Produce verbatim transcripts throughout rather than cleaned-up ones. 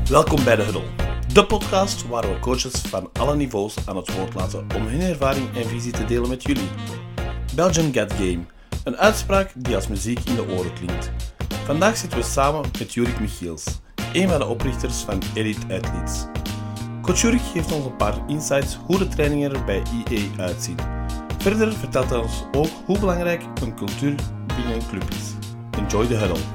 Welkom bij de Huddle, de podcast waar we coaches van alle niveaus aan het woord laten om hun ervaring en visie te delen met jullie. Belgian Get Game, een uitspraak die als muziek in de oren klinkt. Vandaag zitten we samen met Jurik Michiels, een van de oprichters van Elite Athletes. Coach Jurik geeft ons een paar insights hoe de trainingen er bij I A uitzien. Verder vertelt hij ons ook hoe belangrijk een cultuur binnen een club is. Enjoy the Huddle.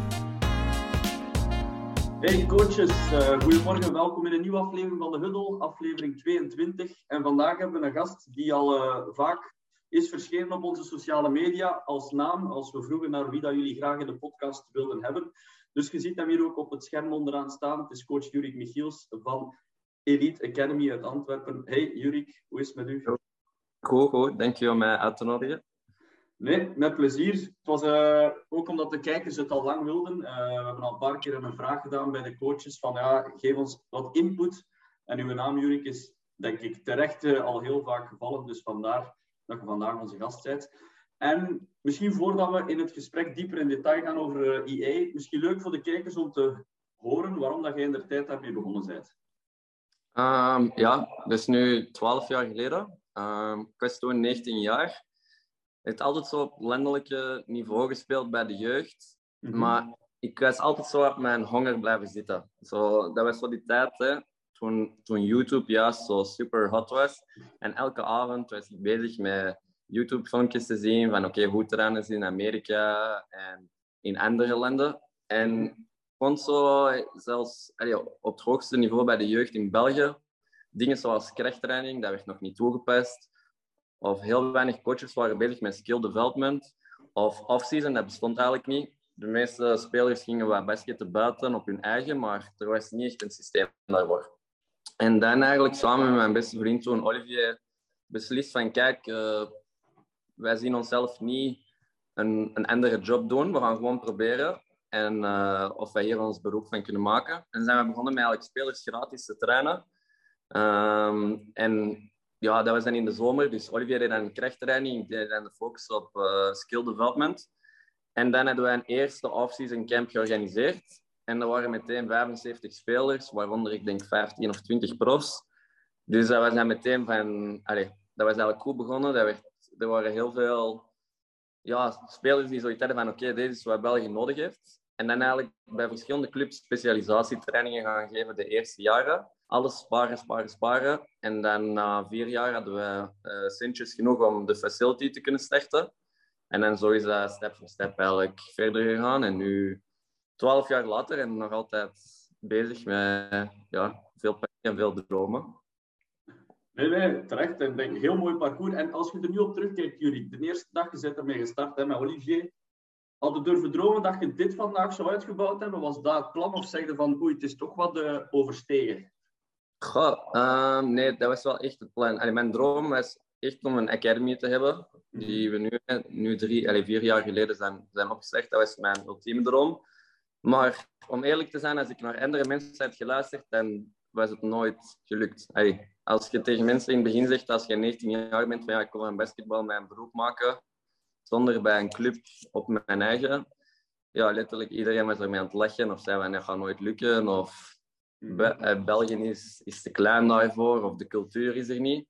Hey coaches, uh, goedemorgen, welkom in een nieuwe aflevering van de Huddle, aflevering tweeëntwintig. En vandaag hebben we een gast die al uh, vaak is verschenen op onze sociale media als naam, als we vroegen naar wie dat jullie graag in de podcast wilden hebben. Dus je ziet hem hier ook op het scherm onderaan staan. Het is coach Jurik Michiels van Elite Academy uit Antwerpen. Hey Jurik, hoe is het met u? Goed, goed. Dank je om mij uit te nodigen. Nee, met plezier. Het was uh, ook omdat de kijkers het al lang wilden. Uh, we hebben al een paar keer een vraag gedaan bij de coaches van ja, geef ons wat input. En uw naam, Jurik, is denk ik terecht uh, al heel vaak gevallen. Dus vandaar dat je vandaag onze gast bent. En misschien voordat we in het gesprek dieper in detail gaan over uh, I A, misschien leuk voor de kijkers om te horen waarom dat jij in de tijd daarmee begonnen bent. Um, ja, dat is nu twaalf jaar geleden. Um, ik was toen negentien jaar. Ik heb altijd zo op landelijke niveau gespeeld bij de jeugd. Mm-hmm. Maar ik was altijd zo op mijn honger blijven zitten. Zo, dat was zo die tijd, hè, toen, toen YouTube juist zo super hot was. En elke avond was ik bezig met YouTube-filmpjes te zien van oké, okay, hoe trainen ze in Amerika en in andere landen. En ik vond zo, zelfs allee, op het hoogste niveau bij de jeugd in België, dingen zoals krachttraining, dat werd nog niet toegepast. Of heel weinig coaches waren bezig met skill development. Of off-season, dat bestond eigenlijk niet. De meeste spelers gingen wat basketten buiten op hun eigen, maar er was niet echt een systeem daarvoor. En dan eigenlijk samen met mijn beste vriend toen, Olivier, beslist van kijk, uh, wij zien onszelf niet een, een andere job doen. We gaan gewoon proberen en, uh, of wij hier ons beroep van kunnen maken. En zijn we begonnen met eigenlijk spelers gratis te trainen. Um, en ja, dat was dan in de zomer. Dus Olivier deed dan krachttraining, ik deed dan de focus op uh, skill development. En dan hebben we een eerste off-season camp georganiseerd. En er waren meteen vijfenzeventig spelers, waaronder ik denk vijftien of twintig profs. Dus dat was dan meteen van... Allez, dat was eigenlijk goed begonnen. Dat werd, er waren heel veel ja, spelers die zoiets hadden van oké, okay, dit is wat België nodig heeft. En dan eigenlijk bij verschillende clubs specialisatietrainingen gaan geven de eerste jaren. Alles sparen, sparen, sparen. En dan na vier jaar hadden we uh, centjes genoeg om de facility te kunnen starten. En dan zo is dat stap voor stap eigenlijk verder gegaan. En nu, twaalf jaar later, en nog altijd bezig met ja, veel passie en veel dromen. Nee, nee, terecht. Ik denk, heel mooi parcours. En als je er nu op terugkijkt, Jurik, de eerste dag je bent ermee gestart hè, met Olivier. Had je durven dromen dat je dit vandaag zou uitgebouwd hebben? Was dat het plan? Of zeg je van, oei, het is toch wat uh, overstegen? Goh, uh, nee, dat was wel echt het plan. Allee, mijn droom was echt om een academy te hebben. Die we nu, nu drie, allee, vier jaar geleden zijn, zijn opgestart. Dat was mijn ultieme droom. Maar om eerlijk te zijn, als ik naar andere mensen heb geluisterd, dan was het nooit gelukt. Allee, als je tegen mensen in het begin zegt, als je negentien jaar bent, van ja, ik wil een basketbal mijn beroep maken, zonder bij een club op mijn eigen. Ja, letterlijk iedereen was ermee aan het lachen of zei van, dat gaat nooit lukken. Of Be- België is, is te klein daarvoor, of de cultuur is er niet.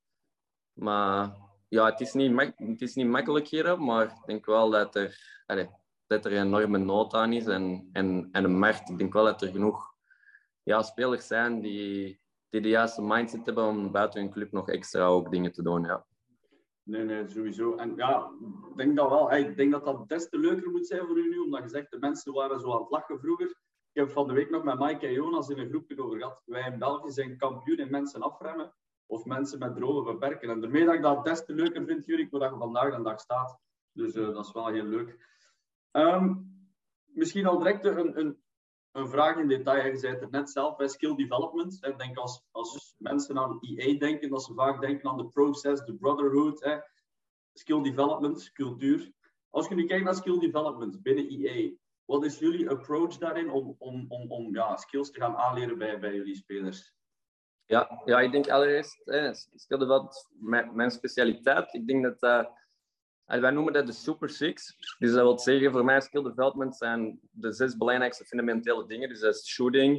Maar ja, het is niet, mak- het is niet makkelijk hier, maar ik denk wel dat er, allez, dat er een enorme nood aan is en, en, en een markt. Ik denk wel dat er genoeg ja, spelers zijn die, die de juiste mindset hebben om buiten hun club nog extra ook dingen te doen. Ja. Nee, nee, sowieso. En ja, ik denk dat wel. Ik denk dat dat des te leuker moet zijn voor u nu, omdat je zegt, de mensen waren zo aan het lachen vroeger. Ik heb van de week nog met Mike en Jonas in een groepje over gehad. Wij in België zijn kampioen in mensen afremmen of mensen met dromen beperken. En daarmee dat ik dat des te leuker vind, Jurik, waar je vandaag de dag staat. Dus uh, dat is wel heel leuk. Um, misschien al direct een, een, een vraag in detail. Je zei het er net zelf bij skill development. Ik denk als, als mensen aan I A denken, dat ze vaak denken aan de process, de brotherhood, hè. Skill development, cultuur. Als je nu kijkt naar skill development binnen I A, wat is jullie approach daarin om, om, om, om ja, skills te gaan aanleren bij, bij jullie spelers? Ja, ja, ik denk allereerst, eh, skill development, mijn, mijn specialiteit. Ik denk dat, uh, wij noemen dat de Super Six. Dus dat wil zeggen, voor mij skill development zijn de zes belangrijkste fundamentele dingen. Dus dat is shooting,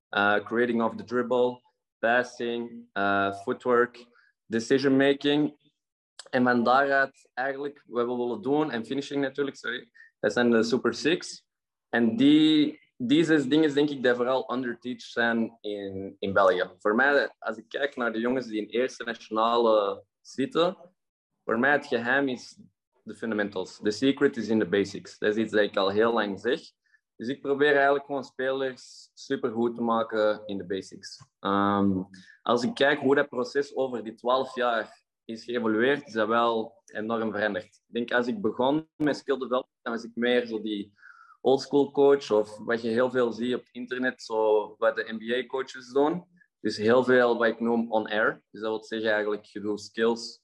uh, creating of the dribble, passing, uh, footwork, decision making. En van daaruit eigenlijk wat we willen doen, en finishing natuurlijk, sorry, dat zijn de Super Six. En die, die zes dingen denk ik dat vooral underteach zijn in, in België. Voor mij, als ik kijk naar de jongens die in eerste nationale zitten, voor mij het geheim is de fundamentals. The secret is in the basics. Dat is iets dat ik al heel lang zeg. Dus ik probeer eigenlijk gewoon spelers supergoed te maken in de basics. Um, als ik kijk hoe dat proces over die twaalf jaar is geëvolueerd, is dat wel enorm veranderd. Ik denk, als ik begon met skill development, dan was ik meer zo die oldschool coach, of wat je heel veel ziet op het internet, zo wat de N B A-coaches doen. Dus heel veel wat ik noem on-air. Dus dat wil zeggen eigenlijk, je doet skills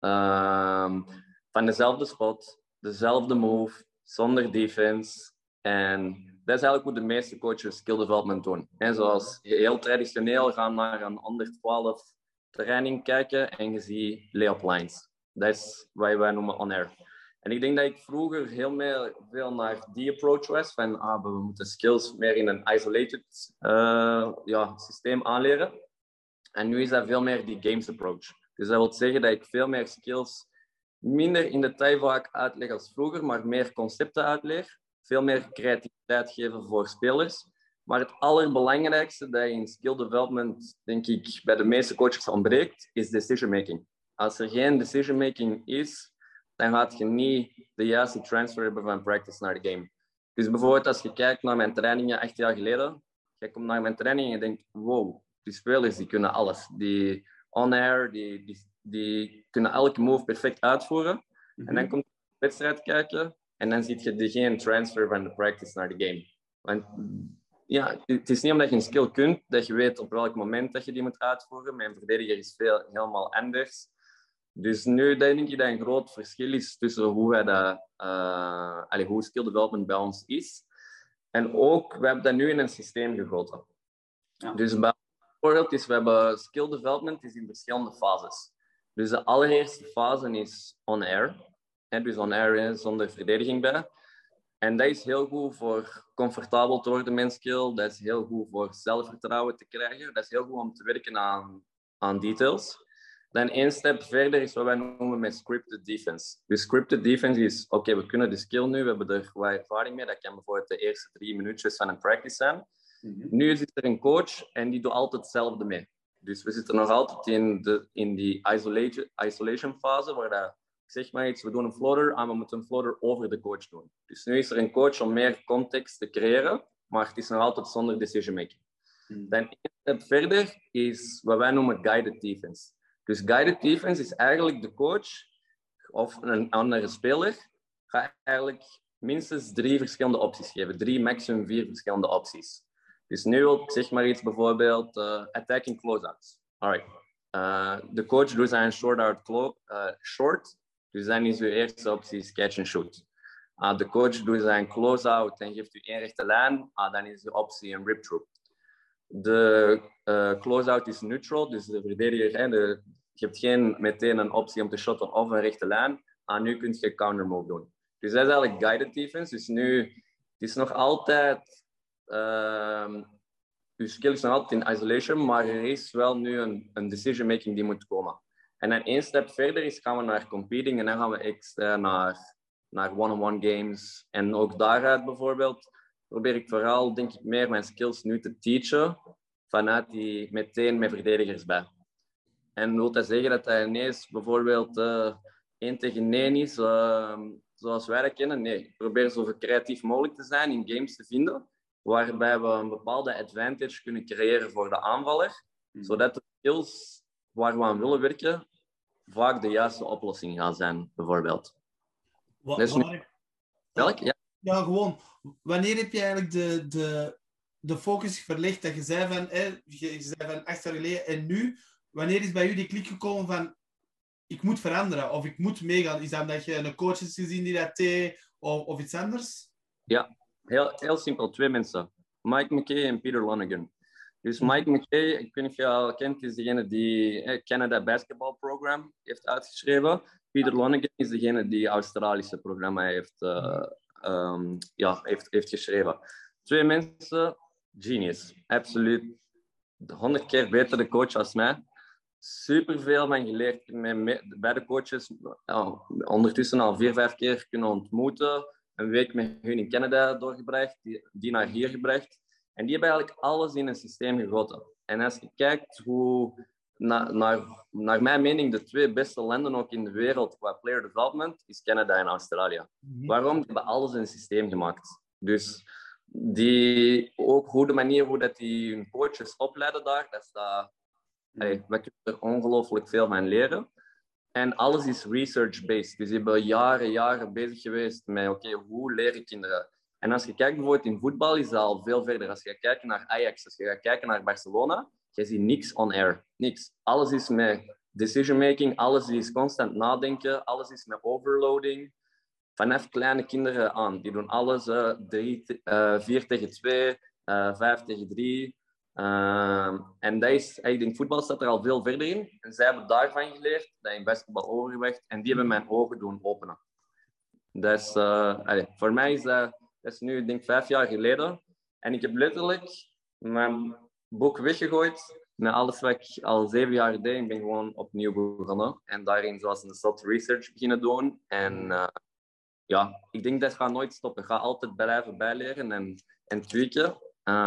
um, van dezelfde spot, dezelfde move, zonder defense. En dat is eigenlijk hoe de meeste coaches skill development doen. En zoals heel traditioneel gaan naar een honderdtwaalf training kijken en je ziet lay-up lines. Dat is wat wij noemen on-air. En ik denk dat ik vroeger heel meer, veel naar die approach was, van ah, we moeten skills meer in een isolated uh, ja, systeem aanleren. En nu is dat veel meer die games approach. Dus dat wil zeggen dat ik veel meer skills minder in detail vaak uitleg als vroeger, maar meer concepten uitleer. Veel meer creativiteit geven voor spelers. Maar het allerbelangrijkste dat in skill development, denk ik, bij de meeste coaches ontbreekt, is decision making. Als er geen decision making is, dan gaat je niet de juiste transfer hebben van practice naar de game. Dus bijvoorbeeld als je kijkt naar mijn trainingen acht jaar geleden, je komt naar mijn training en je denkt, wow, die spelers die kunnen alles. Die on-air, die, die, die kunnen elke move perfect uitvoeren. Mm-hmm. En dan komt je de wedstrijd kijken en dan zie je geen transfer van de practice naar de game. Want ja, het is niet omdat je een skill kunt, dat je weet op welk moment dat je die moet uitvoeren. Mijn verdediger is veel, helemaal anders. Dus nu denk ik dat een groot verschil is tussen hoe, wij dat, uh, allez, hoe skill development bij ons is. En ook, we hebben dat nu in een systeem gegoten. Ja. Dus bijvoorbeeld, is, we hebben skill development is in verschillende fases. Dus de allereerste fase is on-air. Dus on-air zonder verdediging bij. En dat is heel goed voor comfortabel te worden met skill. Dat is heel goed voor zelfvertrouwen te krijgen. Dat is heel goed om te werken aan, aan details. Dan één stap verder is wat wij noemen met scripted defense. Dus scripted defense is, oké, okay, we kunnen de skill nu, we hebben er wat ervaring mee. Dat kan bijvoorbeeld de eerste drie minuutjes van een practice zijn. Mm-hmm. Nu zit er een coach en die doet altijd hetzelfde mee. Dus we zitten nog altijd in, de, in die isolation, isolation fase, waar dat, zeg maar iets, we doen een floater en we moeten een floater over de coach doen. Dus nu is er een coach om meer context te creëren, maar het is nog altijd zonder decision making. Mm-hmm. Dan één stap verder is wat wij noemen guided defense. Dus guided defense is eigenlijk de coach of een andere speler gaat eigenlijk minstens drie verschillende opties geven. Drie, maximum vier verschillende opties. Dus nu wil ik zeg maar iets bijvoorbeeld uh, attacking closeouts. Alright. Uh, de coach doet zijn short out clo- uh, short. Dus dan is uw eerste optie catch and shoot. Uh, de coach doet zijn closeout en geeft u één rechte lijn. Uh, dan is de optie een rip through. De uh, close-out is neutral, dus de verdediger, hè, de, je hebt geen meteen een optie om te shotten of een rechte lijn. Ah, nu kun je counter move doen. Dus dat is eigenlijk guided defense. Dus nu, het is nog altijd, uh, je skill is nog altijd in isolation, maar er is wel nu een, een decision making die moet komen. En dan één stap verder is, gaan we naar competing en dan gaan we extra naar, naar one-on-one games. En ook daaruit bijvoorbeeld probeer ik vooral, denk ik, meer mijn skills nu te teachen vanuit die meteen met verdedigers bij. En wil dat zeggen dat dat ineens bijvoorbeeld uh, één tegen één is, uh, zoals wij dat kennen? Nee, ik probeer zo creatief mogelijk te zijn in games te vinden, waarbij we een bepaalde advantage kunnen creëren voor de aanvaller, mm. zodat de skills waar we aan willen werken vaak de juiste oplossing gaan zijn, bijvoorbeeld. Wat, dus nu... Welk? Ja. Ja, gewoon. Wanneer heb je eigenlijk de, de, de focus verlegd dat je zei van, hè, je, je zei van acht jaar geleden en nu, wanneer is bij u die klik gekomen van ik moet veranderen of ik moet meegaan? Is dat omdat je een coach hebt gezien die dat deed of, of iets anders? Ja, heel, heel simpel. Twee mensen. Mike McKay en Peter Lonergan. Dus Mike McKay, ik weet niet of je al kent, is degene die het Canada Basketball Program heeft uitgeschreven. Peter Lonergan is degene die het Australische programma heeft uh, Um, ja, heeft, heeft geschreven. Twee mensen, genius. Absoluut honderd keer betere coach als mij. Superveel van geleerd. Met beide coaches ja, ondertussen al vier, vijf keer kunnen ontmoeten. Een week met hun in Canada doorgebracht, die, die naar hier gebracht. En die hebben eigenlijk alles in een systeem gegoten. En als je kijkt hoe, na, naar, naar mijn mening, de twee beste landen ook in de wereld qua player development, is Canada en Australië. Mm-hmm. Waarom? Die hebben alles in een systeem gemaakt. Dus die, ook hoe de manier hoe dat die hun coaches opleiden daar, dat is dat, hey, we kunnen er ongelooflijk veel van leren. En alles is research-based. Dus die hebben jaren, jaren bezig geweest met, oké, okay, hoe leren kinderen? En als je kijkt bijvoorbeeld in voetbal, is dat al veel verder. Als je gaat kijken naar Ajax, als je gaat kijken naar Barcelona, je ziet niks on air. Niks. Alles is met decision-making, alles is constant nadenken, alles is met overloading. Vanaf kleine kinderen aan. Die doen alles uh, drie, uh, vier tegen twee, uh, vijf tegen drie. Uh, en dat is, ik denk, voetbal staat er al veel verder in. En zij hebben daarvan geleerd, dat in basketbal overgebracht. En die hebben mijn ogen doen openen. Dat is, uh, allez, voor mij is dat, dat is nu, ik denk, vijf jaar geleden. En ik heb letterlijk mijn boek weggegooid met alles wat ik al zeven jaar deed. Ik ben gewoon opnieuw begonnen. En daarin, zoals een soort research beginnen doen. En uh, ja, ik denk dat gaat nooit stoppen. Ik ga altijd blijven bijleren en, en tweaken.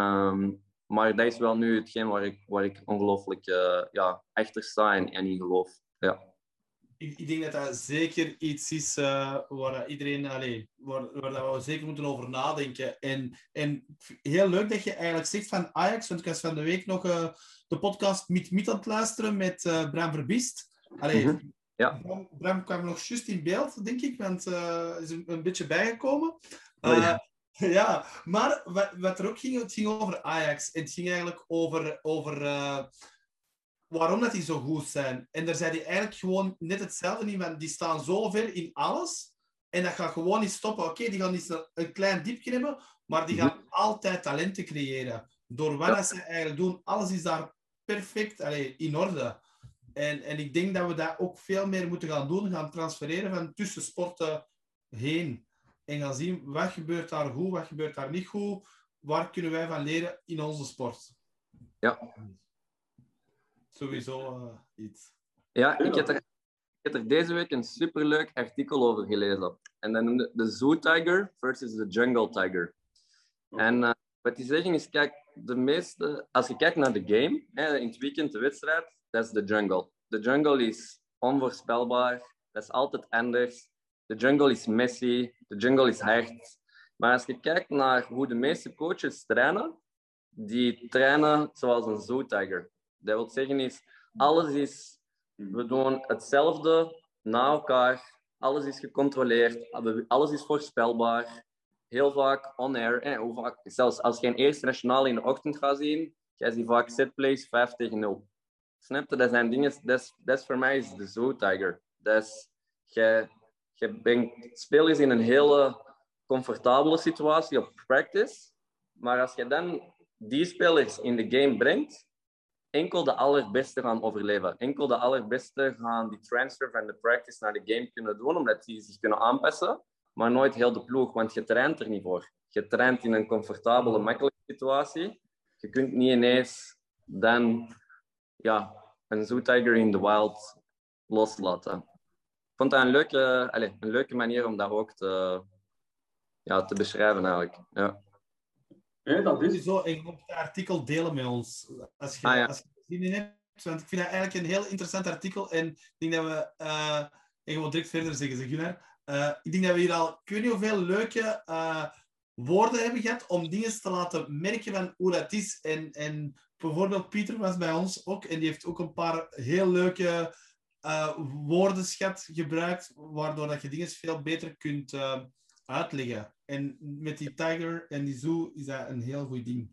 Um, Maar dat is wel nu hetgeen waar ik, waar ik ongelooflijk uh, ja, achter sta en, en in geloof. Ja. Ik, ik denk dat dat zeker iets is uh, waar iedereen, allez, waar, waar we zeker moeten over nadenken. En, en heel leuk dat je eigenlijk zegt van Ajax, want ik was van de week nog uh, de podcast Mit Mit aan het luisteren met uh, Bram Verbiest. Allee, mm-hmm. Ja. Bram, Bram kwam nog juist in beeld, denk ik, want hij uh, is een, een beetje bijgekomen. Uh, oh, ja. Ja, maar wat, wat er ook ging, het ging over Ajax. Het ging eigenlijk over, over uh, waarom dat die zo goed zijn. En daar zei hij eigenlijk gewoon net hetzelfde in, want die staan zo ver in alles. En dat gaat gewoon niet stoppen. Oké, okay, die gaan niet een klein diepje hebben, maar die gaan mm-hmm. altijd talenten creëren. Door wat ja. ze eigenlijk doen, alles is daar perfect allee, in orde. En, en ik denk dat we dat ook veel meer moeten gaan doen, gaan transfereren van tussen sporten heen. En gaan zien, wat gebeurt daar goed, wat gebeurt daar niet goed. Waar kunnen wij van leren in onze sport? Ja. Sowieso uh, iets. Ja, ik heb, er, ik heb er deze week een superleuk artikel over gelezen. En dat noemde de Zoo Tiger versus de Jungle Tiger. Okay. En uh, wat die zeggen is, kijk, de meeste... Als je kijkt naar de game, hè, in het weekend de wedstrijd, dat is de jungle. De jungle is onvoorspelbaar. Dat is altijd anders. De jungle is messy, de jungle is hard. Maar als je kijkt naar hoe de meeste coaches trainen, die trainen zoals een zoo tiger. Dat wil zeggen is, alles is, we doen hetzelfde na elkaar, alles is gecontroleerd, alles is voorspelbaar. Heel vaak on-air. Eh, hoe vaak, zelfs als je een eerste nationaal in de ochtend gaat zien, jij ziet vaak setplays vijf tegen nul. Snap je? Dat zijn dingen, dat is, dat is voor mij is de zoo tiger. Dat is, jij, Je bent spelers in een hele comfortabele situatie op practice. Maar als je dan die spelers in de game brengt, enkel de allerbeste gaan overleven. Enkel de allerbeste gaan die transfer van de practice naar de game kunnen doen, omdat die zich kunnen aanpassen. Maar nooit heel de ploeg, want je traint er niet voor. Je traint in een comfortabele, makkelijke situatie. Je kunt niet ineens dan ja, een zoo tiger in the wild loslaten. Ik vond dat een leuke, allez, een leuke manier om dat ook te, ja, te beschrijven eigenlijk. Ja. Ja, dat is zo. Ik moet het artikel delen met ons. Als je, ah, ja. als je er zin in hebt. Want ik vind dat eigenlijk een heel interessant artikel. En ik denk dat we... Uh, ik ga direct verder zeggen, zeg Gunnar. Uh, ik denk dat we hier al... Ik weet niet hoeveel leuke uh, woorden hebben gehad om dingen te laten merken van hoe dat is. En, en bijvoorbeeld Pieter was bij ons ook. En die heeft ook een paar heel leuke... Uh, woordenschat gebruikt, waardoor dat je dingen veel beter kunt uh, uitleggen. En met die tiger en die zoo is dat een heel goed ding.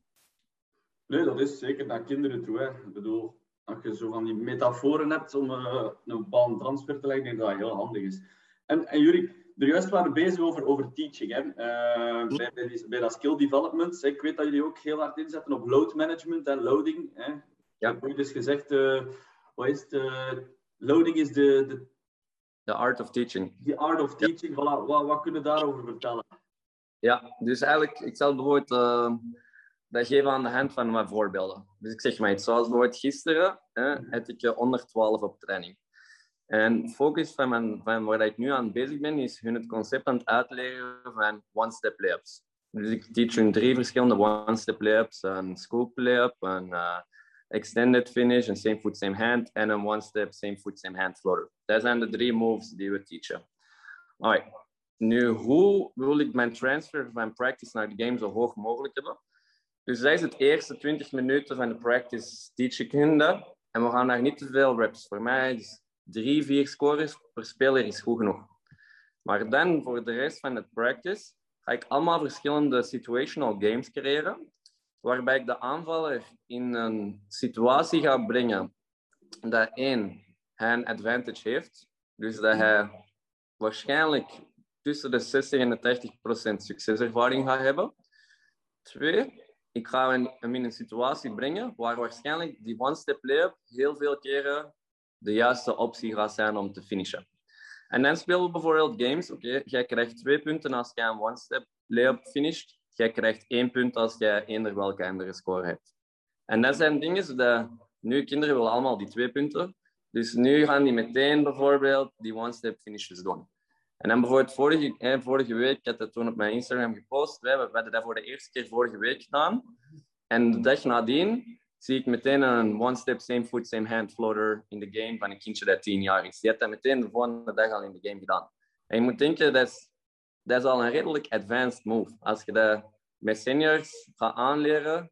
Nee, dat is zeker naar kinderen toe. Hè. Ik bedoel, als je zo van die metaforen hebt om uh, een bepaalde transfer te leggen, denk ik dat dat heel handig is. En, en jullie, er juist waren bezig over, over teaching. Hè. Uh, bij, bij, die, bij dat skill development. Ik weet dat jullie ook heel hard inzetten op load management en loading. Hè. Ja. Ik heb ooit eens gezegd, uh, wat is het... Uh, Loading is de, de... The art of teaching. The art of teaching, ja. Voilà. Wat, wat kunnen we daarover vertellen? Ja, dus eigenlijk, ik zal bijvoorbeeld uh, dat geven we aan de hand van wat voorbeelden. Dus ik zeg maar iets, zoals bijvoorbeeld gisteren hè, had ik onder twaalf op training. En focus van, mijn, van waar ik nu aan bezig ben, is hun het concept aan het uitleren van one-step layups. Dus ik teach hun drie verschillende one-step layups. Een scoop layup, een uh, extended finish, een same foot, same hand en een one-step, same foot, same hand floater. Dat zijn de drie moves die we teachen. Alright. Nu, hoe wil ik mijn transfer van practice naar de game zo hoog mogelijk hebben? Dus dat is het eerste twintig minuten van de practice teach ik hun dat. En we gaan daar niet te veel reps. Voor mij is drie, vier scores per speler is goed genoeg. Maar dan, voor de rest van het practice, ga ik allemaal verschillende situational games creëren, waarbij ik de aanvaller in een situatie ga brengen dat één, hij een advantage heeft. Dus dat hij waarschijnlijk tussen de zestig en de tachtig procent succeservaring gaat hebben. Twee, ik ga hem in een situatie brengen waar waarschijnlijk die one-step layup heel veel keren de juiste optie gaat zijn om te finishen. En dan spelen we bijvoorbeeld games. Oké, okay, jij krijgt twee punten als jij een one-step layup finisht. Jij krijgt één punt als jij eender welke andere score hebt. En dat zijn dingen dat nu kinderen willen allemaal die twee punten. Dus nu gaan die meteen bijvoorbeeld die one-step finishes doen. En dan bijvoorbeeld vorige, eh, vorige week, ik had dat toen op mijn Instagram gepost, we hadden dat voor de eerste keer vorige week gedaan. En de dag nadien zie ik meteen een one-step, same foot, same hand floater in de game van een kindje dat tien jaar is. Die had dat meteen de volgende dag al in de game gedaan. En je moet denken, dat is, dat is al een redelijk advanced move. Als je dat met seniors gaat aanleren,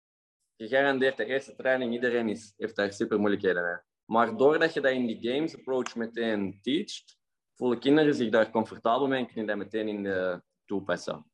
je garandeert de eerste training, iedereen is, heeft daar super moeilijkheden mee. Maar doordat je dat in die games approach meteen teacht, voelen kinderen zich daar comfortabel mee en kunnen dat meteen in de toepassen.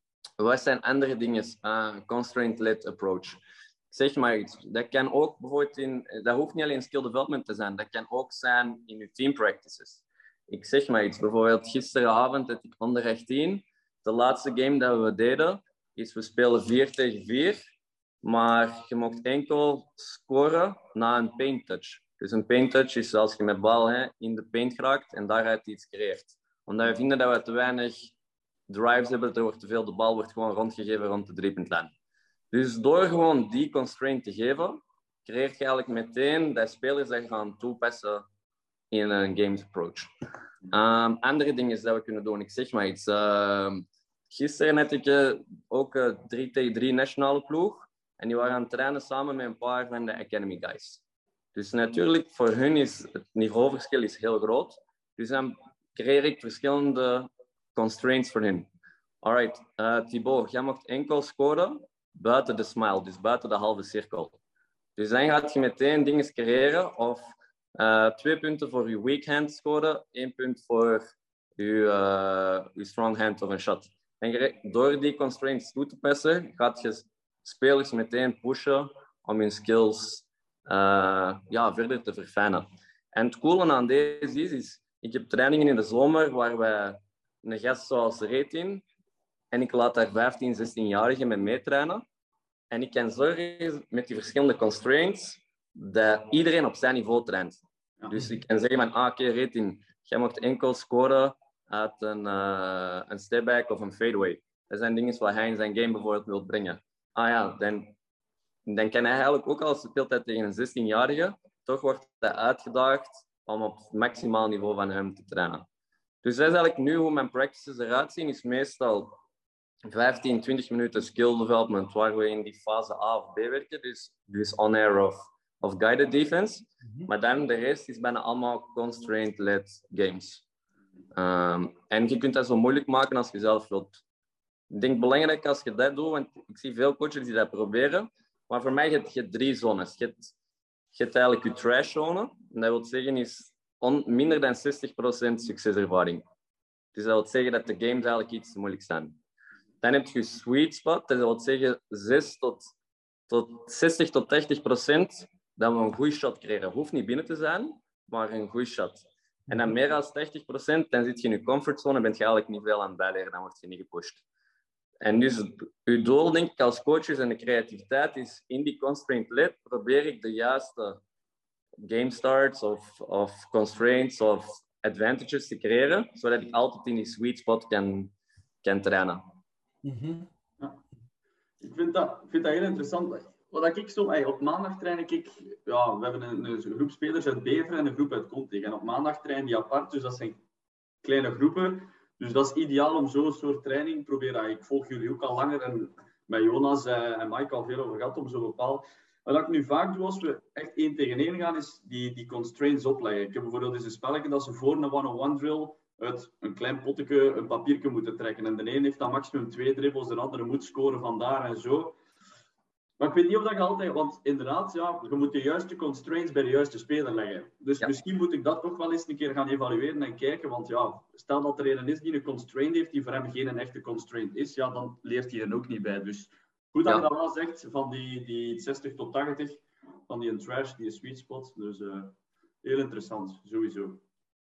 Wat zijn andere dingen? Uh, constraint-led approach. Zeg maar iets. Dat kan ook bijvoorbeeld in, dat hoeft niet alleen skill development te zijn, dat kan ook zijn in je team practices. Ik zeg maar iets. Bijvoorbeeld gisteravond had ik onder achttien. De laatste game dat we deden, is we spelen vier tegen vier. Maar je mocht enkel scoren na een paint touch. Dus een paint touch is als je met bal hè, in de paint raakt en daaruit iets creëert. Omdat we vinden dat we te weinig drives hebben, er wordt te veel, de bal wordt gewoon rondgegeven rond de driepuntlijn. Dus door gewoon die constraint te geven, creëert je eigenlijk meteen dat spelers dat gaan toepassen in een games approach. Um, andere dingen dat we kunnen doen, ik zeg maar iets. Uh, gisteren had ik uh, ook een uh, drie tegen drie nationale ploeg en die waren aan het trainen samen met een paar van de academy guys. Dus natuurlijk, voor hun is het niveauverschil is heel groot. Dus dan creëer ik verschillende constraints voor hen. Alright, uh, Thibaut, jij mag enkel scoren buiten de smile, dus buiten de halve cirkel. Dus dan gaat je meteen dingen creëren of uh, twee punten voor je weak hand scoren, één punt voor je, uh, je strong hand of een shot. En door die constraints toe te passen, gaat je spelers meteen pushen om hun skills uh, ja, verder te verfijnen. En het coole aan deze is, is, ik heb trainingen in de zomer waar we een gast zoals Retin en ik laat daar vijftien, zestienjarigen mee meetrainen. En ik kan zorgen met die verschillende constraints dat iedereen op zijn niveau traint. Ja. Dus ik kan zeggen van, ah, oké, okay, Retin, jij mag enkel scoren uit een, uh, een stepback of een fadeaway. Dat zijn dingen wat hij in zijn game bijvoorbeeld wil brengen. Ah ja, dan, dan kan hij eigenlijk ook als speeltijd tegen een zestienjarige, toch wordt hij uitgedaagd om op het maximaal niveau van hem te trainen. Dus dat is eigenlijk nu hoe mijn practices eruit zien, is meestal vijftien, twintig minuten skill development, waar we in die fase A of B werken, dus, dus on-air of, of guided defense. Mm-hmm. Maar dan de rest is bijna allemaal constraint-led games. Um, en je kunt dat zo moeilijk maken als je zelf wilt. Ik denk belangrijk als je dat doet, want ik zie veel coaches die dat proberen, maar voor mij heb je drie zones. Je hebt, je hebt eigenlijk je trash zone, en dat wil zeggen is on, minder dan zestig procent succeservaring. Dus dat wil zeggen dat de games eigenlijk iets moeilijk zijn. Dan heb je sweet spot, dat wil zeggen zes tot, tot zestig tot tachtig procent dat we een goede shot creëren. Hoeft niet binnen te zijn, maar een goede shot. En dan meer dan tachtig procent, dan zit je in je comfortzone en ben je eigenlijk niet veel aan het bijleren, dan word je niet gepusht. En dus uw doel, denk ik, als coaches en de creativiteit is in die constraint led probeer ik de juiste game starts of, of constraints of advantages te creëren, zodat ik altijd in die sweet spot kan, kan trainen. Mm-hmm. Ja. Ik vind dat, ik vind dat heel interessant. Wat ik zo, ey, op maandag train ik, ja, we hebben een, een groep spelers uit Beveren en een groep uit Contig. En op maandag trainen die apart, dus dat zijn kleine groepen. Dus dat is ideaal om zo'n soort training te proberen. Ik volg jullie ook al langer en met Jonas en Mike al veel over gehad om zo bepaald. Wat ik nu vaak doe als we echt één tegen één gaan, is die, die constraints opleggen. Ik heb bijvoorbeeld eens een spelletje dat ze voor een one-on-one drill uit een klein potje een papiertje moeten trekken. En de een heeft dan maximum twee dribbles, de andere moet scoren vandaar en zo. Maar ik weet niet of dat je altijd... Want inderdaad, ja, je moet de juiste constraints bij de juiste speler leggen. Dus ja. Misschien moet ik dat toch wel eens een keer gaan evalueren en kijken. Want ja, stel dat er een is die een constraint heeft, die voor hem geen een echte constraint is, ja, dan leert hij er ook niet bij. Dus goed dat ja. je dat wel zegt, van die, die zestig tot tachtig, van die een trash, die een sweet spot. Dus uh, heel interessant, sowieso.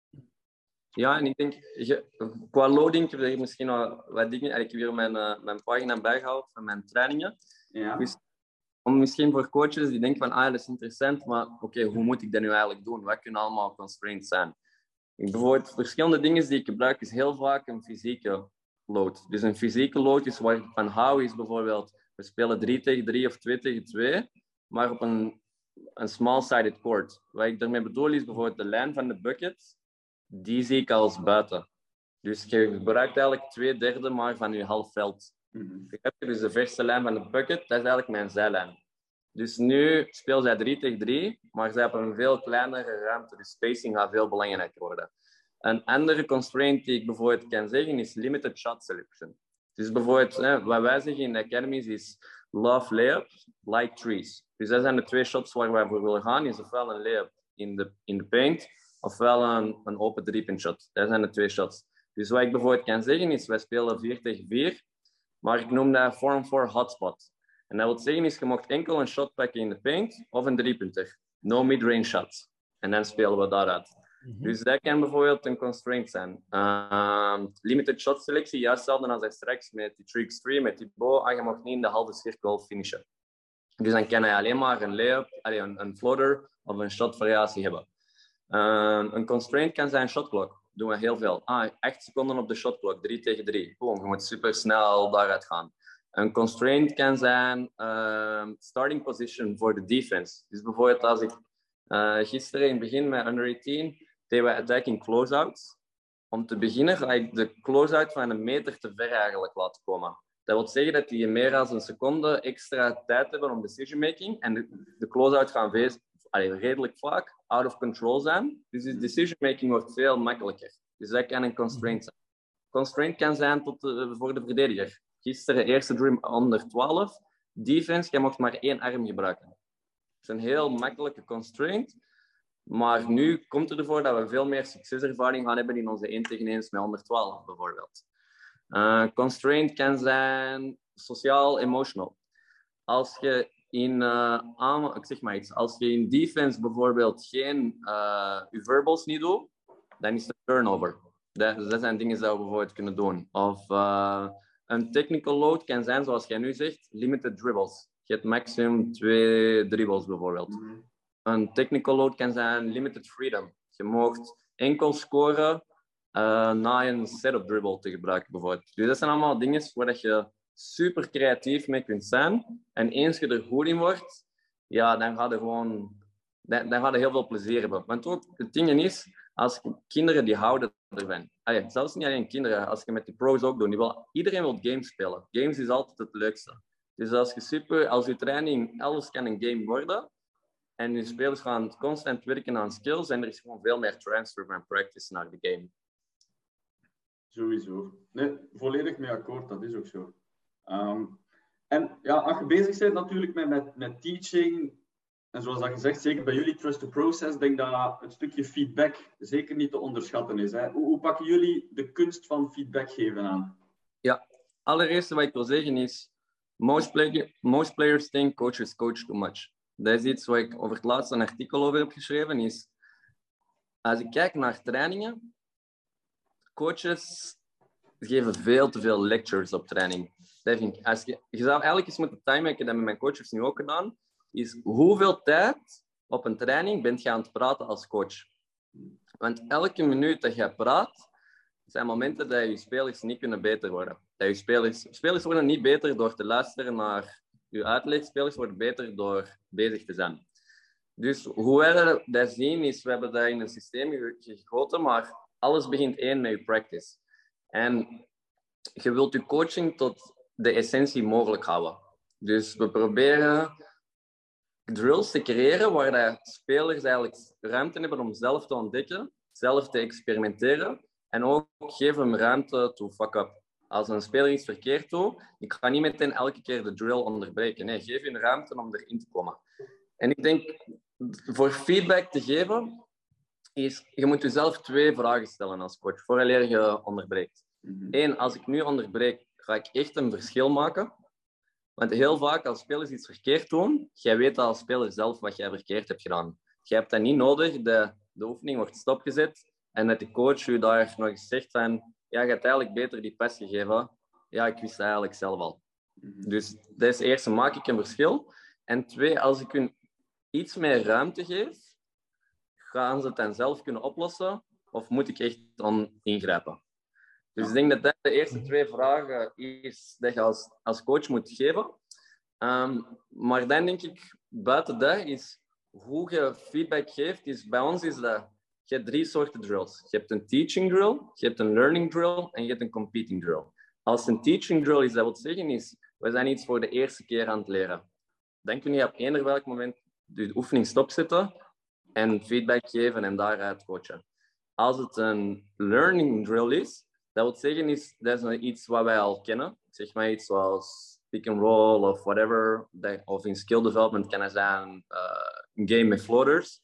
Ja, en ik denk, je, qua loading, ik heb hier misschien nog wat dingen... Ik heb hier mijn, uh, mijn pagina bijgehouden van mijn trainingen. Ja. Dus, om misschien voor coaches die denken van, ah, dat is interessant, maar oké, okay, hoe moet ik dat nu eigenlijk doen? Wat kunnen allemaal constraints zijn? Ik, bijvoorbeeld, verschillende dingen die ik gebruik is heel vaak een fysieke load. Dus een fysieke load is waar ik van hou, is bijvoorbeeld, we spelen drie tegen drie of twee tegen twee, maar op een, een small-sided court. Wat ik daarmee bedoel is bijvoorbeeld de lijn van de bucket, die zie ik als buiten. Dus je gebruikt eigenlijk twee derde maar van je half veld. Mm-hmm. Dus de verste lijn van de bucket, dat is eigenlijk mijn zijlijn. Dus nu spelen zij drie tegen drie, maar zij hebben een veel kleinere ruimte. Dus spacing gaat veel belangrijker worden. Een andere constraint die ik bijvoorbeeld kan zeggen is limited shot selection. Dus bijvoorbeeld, hè, wat wij zeggen in de academies is love layups, like trees. Dus dat zijn de twee shots waar wij voor willen gaan. Is ofwel een layup in de, in de paint, ofwel een, een open drie-punt shot. Dat zijn de twee shots. Dus wat ik bijvoorbeeld kan zeggen is, wij spelen vier tegen vier. Maar ik noem dat four on four hotspot. En dat wil zeggen is, je mag enkel een shot pakken in de paint of een driepunter. No mid-range shots. En dan spelen we daaruit. Mm-hmm. Dus dat kan bijvoorbeeld een constraint zijn. Uh, limited shot selectie, juist hetzelfde als daar straks met die trick three, met die bow. Ah, je mag niet in de halve cirkel finishen. Dus dan kan je alleen maar een layup, een, een floater of een shot variatie hebben. Uh, een constraint kan zijn shot clock. Doen we heel veel. Ah, acht seconden op de shotklok, drie tegen drie. Boom, je moet super snel daaruit gaan. Een constraint kan zijn uh, starting position voor de defense. Dus bijvoorbeeld als ik uh, gisteren in het begin met under eighteen deden we attacking closeouts. Om te beginnen ga ik de closeout van een meter te ver eigenlijk laten komen. Dat wil zeggen dat die meer dan een seconde extra tijd hebben om decision making. En de, de closeout gaan wees, allee, redelijk vaak out of control zijn. Dus de decision making wordt veel makkelijker. Dus dat kan een constraint zijn. Constraint kan zijn tot de, voor de verdediger. Gisteren eerste dream onder twaalf. Defense, jij mocht maar één arm gebruiken. Dat is een heel makkelijke constraint. Maar nu komt het ervoor dat we veel meer succeservaring gaan hebben in onze één tegen één met onder twaalf bijvoorbeeld. Uh, constraint kan zijn sociaal-emotional. Als je in, uh, aan, ik zeg maar iets, als je in defense bijvoorbeeld geen uh, je verbals niet doet, dan is het turnover. Dat, dat zijn dingen die we bijvoorbeeld kunnen doen. Of uh, een technical load kan zijn, zoals jij nu zegt, limited dribbles. Je hebt maximum twee dribbles bijvoorbeeld. Mm-hmm. Een technical load kan zijn limited freedom. Je mag enkel scoren uh, na een set-up dribble te gebruiken bijvoorbeeld. Dus dat zijn allemaal dingen waar je super creatief mee kunt zijn. En eens je er goed in wordt, ja, dan ga je gewoon dan, dan ga je heel veel plezier hebben. Want ook het ding is, als kinderen die houden ervan. Allee, zelfs niet alleen kinderen, als je met de pros ook doet. Die wil, iedereen wil games spelen. Games is altijd het leukste. Dus als je super, als je training, alles kan een game worden. En je spelers gaan constant werken aan skills. En er is gewoon veel meer transfer van practice naar de game. Sowieso. Nee, volledig mee akkoord, dat is ook zo. Um, en ja, als je bezig bent natuurlijk met, met, met teaching, en zoals dat gezegd, zeker bij jullie Trust the Process, denk dat het stukje feedback zeker niet te onderschatten is. Hè? Hoe, hoe pakken jullie de kunst van feedback geven aan? Ja, allereerst wat ik wil zeggen is, most, play, most players think coaches coach too much. Dat is iets waar ik over het laatste een artikel over heb geschreven, is, als ik kijk naar trainingen, coaches geven veel te veel lectures op training. Dat vind ik. Als je, je zou eigenlijk eens moeten timen, ik heb dat met mijn coaches nu ook gedaan, is hoeveel tijd op een training bent je aan het praten als coach. Want elke minuut dat je praat, zijn momenten dat je spelers niet kunnen beter worden. dat je spelers... Spelers worden niet beter door te luisteren naar je uitleg. Spelers worden beter door bezig te zijn. Dus hoe wij dat zien is, we hebben dat in een systeem gegoten, maar alles begint één met je practice. En je wilt je coaching tot de essentie mogelijk houden. Dus we proberen drills te creëren waar de spelers eigenlijk ruimte hebben om zelf te ontdekken, zelf te experimenteren en ook geven hem ruimte to fuck up. Als een speler iets verkeerd doet, ik ga niet meteen elke keer de drill onderbreken. Nee, geef je een ruimte om erin te komen. En ik denk, voor feedback te geven, is je moet jezelf twee vragen stellen als coach, vooraleer je onderbreekt. Eén, als ik nu onderbreek, ga ik echt een verschil maken? Want heel vaak als spelers iets verkeerd doen, jij weet als speler zelf wat jij verkeerd hebt gedaan. Je hebt dat niet nodig, de, de oefening wordt stopgezet en dat de coach je daar nog eens zegt van ja, je hebt eigenlijk beter die pas gegeven. Ja, ik wist dat eigenlijk zelf al. Dus dat is eerst, maak ik een verschil. En twee, als ik hun iets meer ruimte geef, gaan ze het dan zelf kunnen oplossen of moet ik echt dan ingrijpen? Dus ik denk dat dat de eerste twee vragen is dat je als, als coach moet geven. Um, maar dan denk ik, buiten dat is hoe je feedback geeft. Is, bij ons is dat, je hebt drie soorten drills. Je hebt een teaching drill, je hebt een learning drill en je hebt een competing drill. Als een teaching drill is, dat wil zeggen is, we zijn iets voor de eerste keer aan het leren. Dan kun je op eender welk moment de oefening stopzetten en feedback geven en daaruit coachen. Als het een learning drill is, dat wil zeggen is, dat is iets wat wij al kennen. Zeg maar iets zoals pick and roll of whatever. Of in skill development kan het zijn uh, een game met floaters.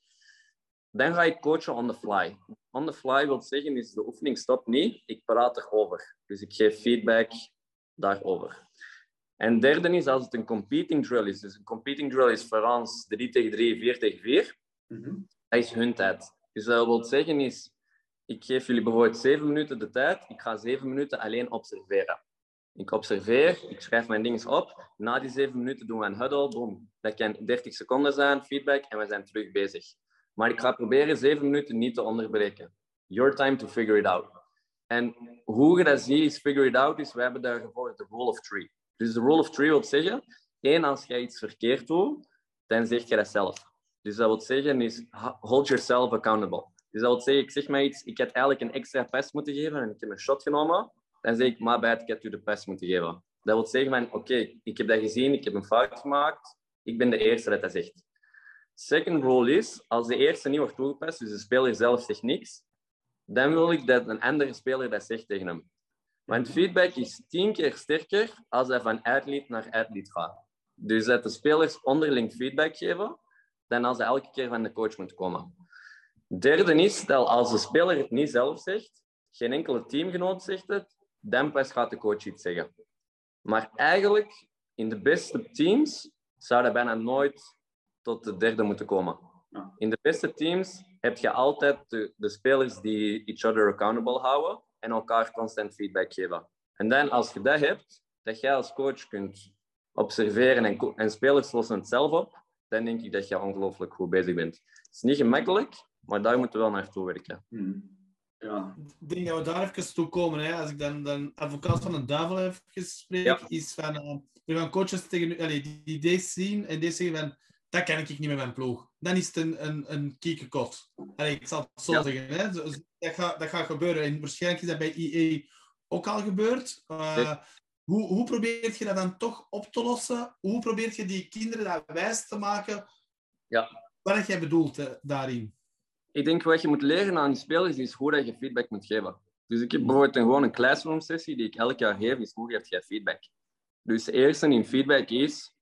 Dan ga ik coachen on the fly. On the fly wil zeggen is de oefening stopt niet, ik praat erover. Dus ik geef feedback daarover. En derde is als het een competing drill is. Dus een competing drill is voor ons drie tegen drie, vier tegen vier. Mm-hmm. Dat is hun tijd. Dus dat wil zeggen is, ik geef jullie bijvoorbeeld zeven minuten de tijd. Ik ga zeven minuten alleen observeren. Ik observeer, ik schrijf mijn dingen op. Na die zeven minuten doen we een huddle. Boom. Dat kan dertig seconden zijn, feedback, en we zijn terug bezig. Maar ik ga proberen zeven minuten niet te onderbreken. Your time to figure it out. En hoe je dat ziet, is figure it out, is we hebben daarvoor de rule of three. Dus de rule of three wil zeggen, één, als jij iets verkeerd doet, dan zeg je dat zelf. Dus dat wil zeggen, is hold yourself accountable. Dus dat wil zeggen, ik zeg maar iets, ik had eigenlijk een extra pass moeten geven en ik heb een shot genomen. Dan zeg ik, my bad, ik had u de pass moeten geven. Dat wil zeggen, oké, okay, ik heb dat gezien, ik heb een fout gemaakt. Ik ben de eerste dat dat zegt. Second rule is, als de eerste niet wordt toegepast, dus de speler zelf zegt niks, dan wil ik dat een andere speler dat zegt tegen hem. Want feedback is tien keer sterker als hij van atleet naar atleet gaat. Dus dat de spelers onderling feedback geven, dan als hij elke keer van de coach moet komen. Derde is dat als de speler het niet zelf zegt, geen enkele teamgenoot zegt het, dan pas gaat de coach iets zeggen. Maar eigenlijk, in de beste teams, zou dat bijna nooit tot de derde moeten komen. In de beste teams heb je altijd de, de spelers die each other accountable houden en elkaar constant feedback geven. En dan, als je dat hebt, dat jij als coach kunt observeren en, en spelers lossen het zelf op, dan denk ik dat je ongelooflijk goed bezig bent. Het is niet gemakkelijk, maar daar moeten we wel naartoe werken. Hmm. Ja. Ik denk dat we daar even toe komen. Hè. Als ik dan, dan advocaat van de duivel even spreek, ja. is van... Uh, er gaan coaches tegen, allez, die, die deze zien en deze zeggen van... Dat kan ik niet met mijn ploeg. Dan is het een, een, een kiekenkot. Allee, ik zal het zo ja. zeggen. Hè. Dat, gaat, dat gaat gebeuren. En waarschijnlijk is dat bij I E ook al gebeurd. Uh, nee. hoe, hoe probeer je dat dan toch op te lossen? Hoe probeer je die kinderen dat wijs te maken? Ja. Wat heb jij bedoeld uh, daarin? Ik denk wat je moet leren aan die spelers is hoe dat je feedback moet geven. Dus ik heb bijvoorbeeld een, gewoon een classroom sessie die ik elk jaar geef, is hoe geef jij feedback. Dus het eerste in feedback is,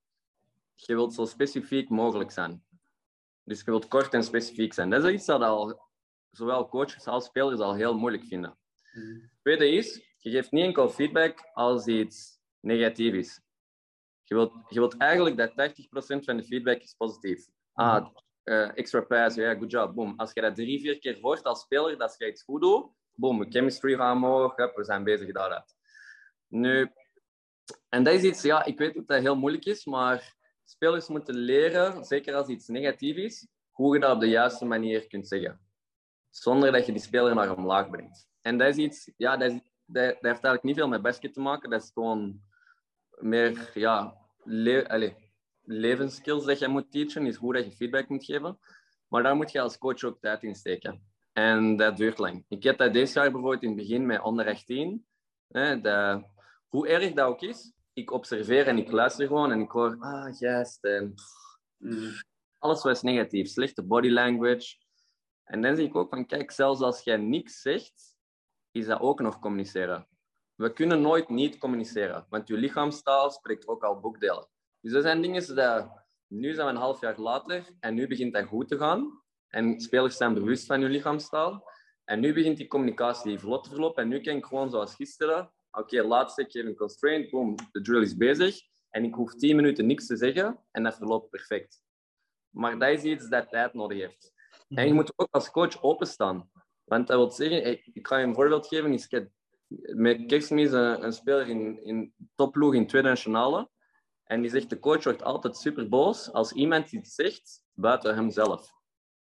je wilt zo specifiek mogelijk zijn. Dus je wilt kort en specifiek zijn. Dat is iets dat al zowel coaches als spelers al heel moeilijk vinden. Mm. Tweede is, je geeft niet enkel feedback als iets negatief is. Je wilt, je wilt eigenlijk dat tachtig procent van de feedback is positief. Ah, uh, extra pass, ja, yeah, good job, boom. Als je dat drie, vier keer hoort als speler, dat je iets goed doet, boom, chemistry gaat omhoog, hup, we zijn bezig daaruit. Nu, en dat is iets, ja, ik weet dat dat heel moeilijk is, maar spelers moeten leren, zeker als iets negatief is, hoe je dat op de juiste manier kunt zeggen. Zonder dat je die speler naar omlaag brengt. En dat is iets, ja, dat is, dat, dat heeft eigenlijk niet veel met basket te maken. Dat is gewoon meer ja, le- allez, levensskills dat je moet teachen. Is hoe dat je feedback moet geven. Maar daar moet je als coach ook tijd in steken. En dat duurt lang. Ik heb dat deze jaar bijvoorbeeld in het begin met onder achttien. Hè, dat, hoe erg dat ook is, ik observeer en ik luister gewoon en ik hoor, ah, juist. En Mm. alles wat is negatief, slechte body language. En dan zie ik ook van, kijk, zelfs als jij niks zegt, is dat ook nog communiceren. We kunnen nooit niet communiceren, want je lichaamstaal spreekt ook al boekdelen. Dus er zijn dingen dat, nu zijn we een half jaar later en nu begint dat goed te gaan. En spelers zijn bewust van hun lichaamstaal. En nu begint die communicatie vlot te verlopen. En nu kan ik gewoon zoals gisteren, oké, okay, laatste keer een constraint, boom, de drill is bezig. En ik hoef tien minuten niks te zeggen en dat verloopt perfect. Maar dat is iets dat tijd nodig heeft. En je moet ook als coach openstaan. Want dat wil zeggen, ik ga je een voorbeeld geven. Ik heb met Kerstmis een, een speler in, in topploeg in tweede nationale. En die zegt, de coach wordt altijd super boos als iemand iets zegt buiten hemzelf.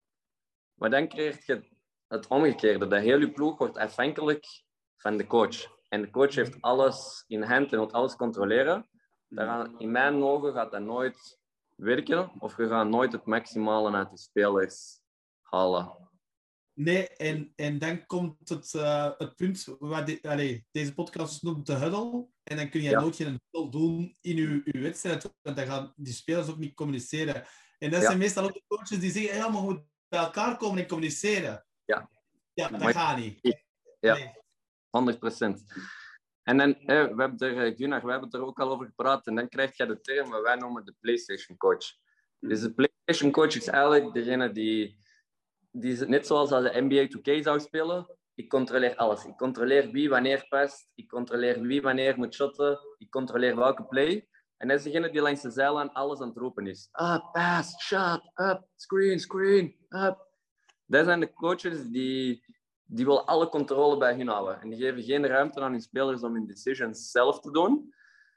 Maar dan krijg je het omgekeerde. Dat heel je ploeg wordt afhankelijk van de coach. En de coach heeft alles in hand en wil alles controleren. Daaraan, in mijn ogen gaat dat nooit werken. Of je gaat nooit het maximale uit de spelers halen. Nee, en, en dan komt het, uh, het punt waar de, allez, deze podcast noemt de huddle. En dan kun je ja. nooit geen huddle doen in je, je wedstrijd. Want dan gaan die spelers ook niet communiceren. En dat ja. zijn meestal ook de coaches die zeggen, ja, maar we moeten bij elkaar komen en communiceren. Ja. Ja, dat maar, gaat niet. Ja, nee. honderd procent. En dan, eh, we hebben er, Gunnar, we hebben het er ook al over gepraat. En dan krijg je de term wat wij noemen de PlayStation coach. Dus de PlayStation coach is eigenlijk degene die... Die net zoals als de N B A two K zou spelen. Ik controleer alles. Ik controleer wie wanneer past. Ik controleer wie wanneer moet shotten. Ik controleer welke play. En dat is degene die langs de zijlijn alles aan het roepen is. Ah, pass, shot, up, screen, screen, up. Dat zijn de coaches die, die willen alle controle bij hun houden. En die geven geen ruimte aan hun spelers om hun decisions zelf te doen.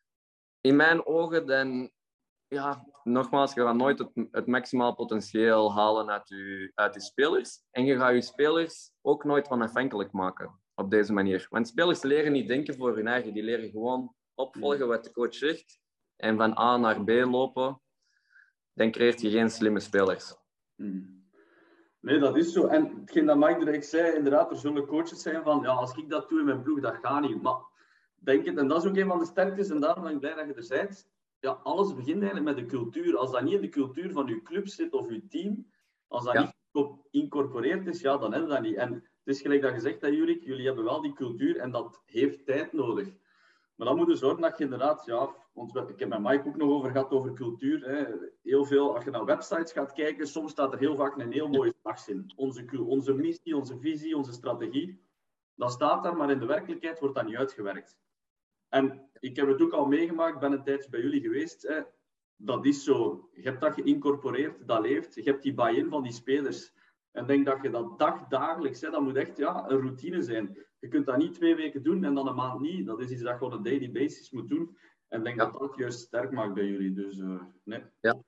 In mijn ogen dan... Ja, nogmaals, je gaat nooit het, het maximaal potentieel halen uit je, uit je spelers. En je gaat je spelers ook nooit onafhankelijk maken op deze manier. Want spelers leren niet denken voor hun eigen. Die leren gewoon opvolgen wat de coach zegt. En van A naar B lopen. Dan creëert je geen slimme spelers. Nee, dat is zo. En hetgeen dat Mike direct zei, inderdaad, er zullen coaches zijn van, ja, als ik dat doe in mijn ploeg, dat gaat niet. Maar denk het, en dat is ook een van de sterktes, en daarom ben ik blij dat je er bent. Ja, alles begint eigenlijk met de cultuur. Als dat niet in de cultuur van je club zit of je team, als dat ja. niet geïncorporeerd is, ja, dan heb je dat niet. En het is gelijk dat je zegt, hè, Jurik, jullie hebben wel die cultuur en dat heeft tijd nodig. Maar dan moet je zorgen dat je inderdaad, ja, want ik heb met Mike ook nog over gehad over cultuur. Hè. Heel veel, als je naar websites gaat kijken, soms staat er heel vaak een heel mooie slagzin. Onze, onze missie, onze visie, onze strategie, dat staat daar, maar in de werkelijkheid wordt dat niet uitgewerkt. En ik heb het ook al meegemaakt, ik ben een tijdje bij jullie geweest. Hè. Dat is zo. Je hebt dat geïncorporeerd, dat leeft. Je hebt die buy-in van die spelers. En denk dat je dat dagdagelijks, hè, dat moet echt ja, een routine zijn. Je kunt dat niet twee weken doen en dan een maand niet. Dat is iets dat je op een daily basis moet doen. En ik denk ja. dat dat juist sterk maakt bij jullie. Dus, uh, nee. Ja.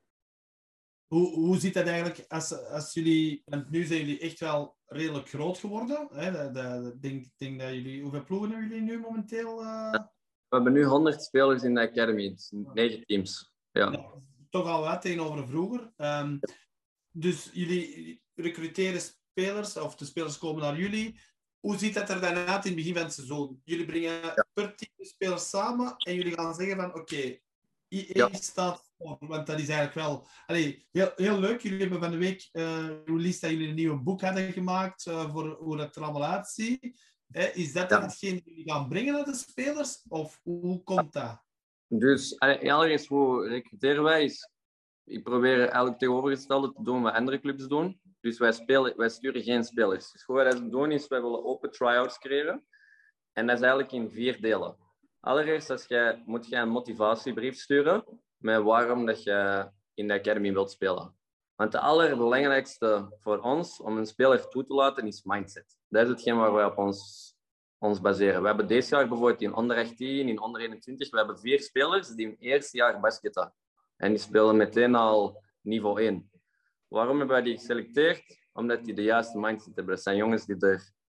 Hoe, hoe ziet dat eigenlijk als, als jullie... Want nu zijn jullie echt wel redelijk groot geworden. Hè? Ik de, denk, denk dat jullie... Hoeveel ploegen hebben jullie nu momenteel? Uh... We hebben nu honderd spelers in de academy. Dus negen teams. Ja. Ja, toch al wat tegenover vroeger. Um, dus jullie recruteren spelers, of de spelers komen naar jullie. Hoe ziet dat er dan uit in het begin van het seizoen? Jullie brengen ja. per team de spelers samen en jullie gaan zeggen van oké, okay, I E ja. staat voor, want dat is eigenlijk wel allee, heel, heel leuk. Jullie hebben van de week uh, release dat jullie een nieuw boek hadden gemaakt uh, voor hoe dat er allemaal uitziet. Eh, is dat dan ja. hetgeen die jullie gaan brengen naar de spelers? Of hoe komt dat? Dus allereerst, hoe recruteren wij? Is, ik probeer eigenlijk tegenovergestelde te doen wat andere clubs doen. Dus wij, spelen, wij sturen geen spelers. Dus wat we doen is, wij willen open try-outs creëren. En dat is eigenlijk in vier delen. Allereerst als jij, moet je een motivatiebrief sturen met waarom dat je in de academy wilt spelen. Want het allerbelangrijkste voor ons om een speler toe te laten is mindset. Dat is hetgeen waar wij op ons, ons baseren. We hebben deze jaar bijvoorbeeld in onder achttien, in onder eenentwintig, we hebben vier spelers die in het eerste jaar basketten. En die spelen meteen al niveau één. Waarom hebben wij die geselecteerd? Omdat die de juiste mindset hebben. Dat zijn jongens die er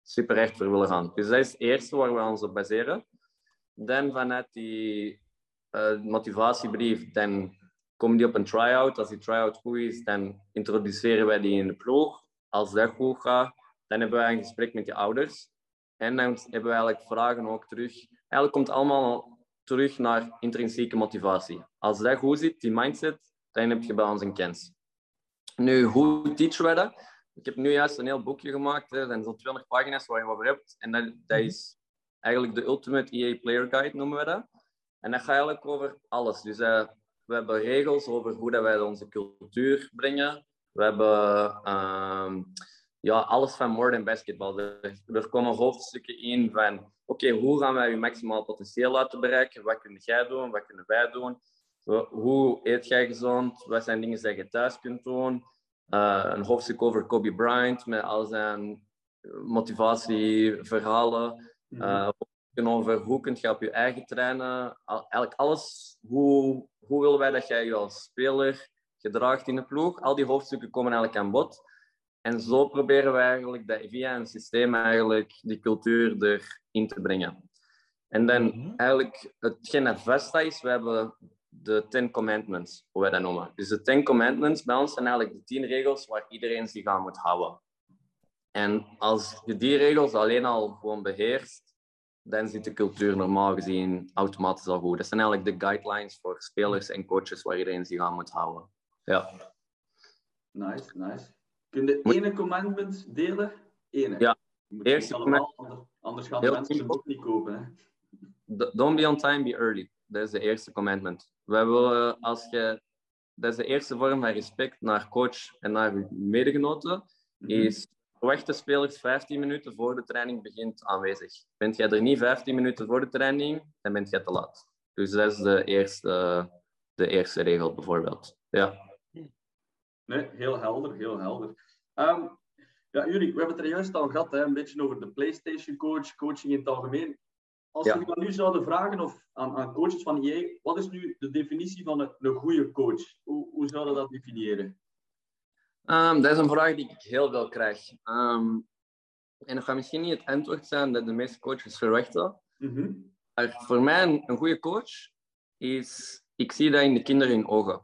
super echt voor willen gaan. Dus dat is het eerste waar we ons op baseren. Dan vanuit die uh, motivatiebrief, dan komen die op een try-out. Als die try-out goed is, dan introduceren wij die in de ploeg. Als dat goed gaat, dan hebben wij een gesprek met de ouders. En dan hebben we eigenlijk vragen ook terug. Eigenlijk komt het allemaal terug naar intrinsieke motivatie. Als dat goed zit, die mindset, dan heb je bij ons een kans. Nu, hoe teachen wij dat? Ik heb nu juist een heel boekje gemaakt. Hè. Er zijn zo'n tweehonderd pagina's waar je over hebt. En dat, dat is eigenlijk de Ultimate E A Player Guide, noemen we dat. En dat gaat eigenlijk over alles. Dus uh, we hebben regels over hoe dat wij onze cultuur brengen. We hebben uh, ja, alles van more than basketball. Er, er komen hoofdstukken in van... Oké, okay, hoe gaan wij je maximaal potentieel laten bereiken? Wat kun jij doen? Wat kunnen wij doen? Hoe eet jij gezond? Wat zijn dingen die je thuis kunt doen? Uh, een hoofdstuk over Kobe Bryant met al zijn motivatieverhalen. Uh, over hoe kun je op je eigen trainen. Eigenlijk alles. Hoe, hoe willen wij dat jij je als speler gedraagt in de ploeg? Al die hoofdstukken komen eigenlijk aan bod. En zo proberen we eigenlijk dat via een systeem eigenlijk die cultuur erin te brengen. En dan mm-hmm. eigenlijk hetgeen dat vast is, we hebben de Ten Commandments, hoe wij dat noemen. Dus de Ten Commandments bij ons zijn eigenlijk de tien regels waar iedereen zich aan moet houden. En als je die regels alleen al gewoon beheerst, dan zit de cultuur normaal gezien automatisch al goed. Dat zijn eigenlijk de guidelines voor spelers en coaches waar iedereen zich aan moet houden. Ja. Nice, nice. Kun je de ene commandment delen? Ene. Ja. Eerste allemaal, anders, anders gaan de mensen het boek niet kopen. Hè? Don't be on time, be early. Dat is de eerste commandment. We willen, als je, dat is de eerste vorm van respect naar coach en naar je medegenoten. Mm-hmm. Is verwacht de spelers vijftien minuten voor de training begint aanwezig. Bent jij er niet vijftien minuten voor de training, dan bent jij te laat. Dus dat is de eerste, de eerste regel bijvoorbeeld. Ja. Nee, heel helder, heel helder. Um, ja, jullie, we hebben het er juist al gehad, hè, een beetje over de PlayStation coach, coaching in het algemeen. Als ja. we nu zouden vragen of, aan, aan coaches van E A, wat is nu de definitie van een, een goede coach? Hoe, hoe zouden we dat definiëren? Um, dat is een vraag die ik heel veel krijg. Um, en dat gaat misschien niet het antwoord zijn dat de meeste coaches verwachten. Mm-hmm. Maar voor mij een, een goede coach is, ik zie dat in de kinderen in ogen.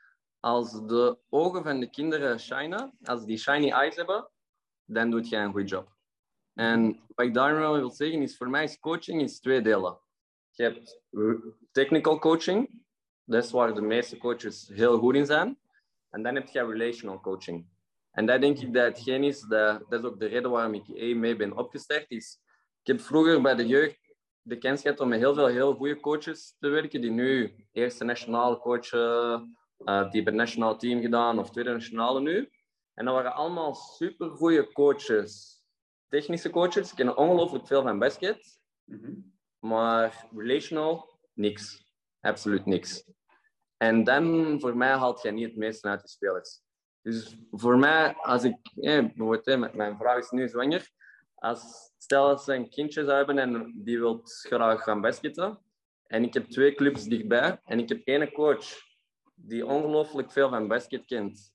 Als de ogen van de kinderen shinen, als die shiny eyes hebben, dan doet jij een goede job. En wat ik daarmee wil zeggen is, voor mij is coaching is twee delen. Je hebt technical coaching, dat is waar de meeste coaches heel goed in zijn. En dan heb je relational coaching. En dat denk ik dat hetgeen is, dat, dat is ook de reden waarom ik E A mee ben opgestart. Is, ik heb vroeger bij de jeugd de kans gehad om met heel veel heel goede coaches te werken, die nu eerste nationale coachen, uh, die hebben het nationaal team gedaan, of tweede nationale nu. En dat waren allemaal supergoeie coaches. Technische coaches, die kennen ongelooflijk veel van basket. Mm-hmm. Maar relational, niks. Absoluut niks. En dan, voor mij, haalt jij niet het meeste uit de spelers. Dus voor mij, als ik... Eh, bijvoorbeeld, mijn vrouw is nu zwanger. Als, stel dat ze een kindje zou hebben en die wil graag gaan basketten. En ik heb twee clubs dichtbij. En ik heb één coach die ongelooflijk veel van basket kent.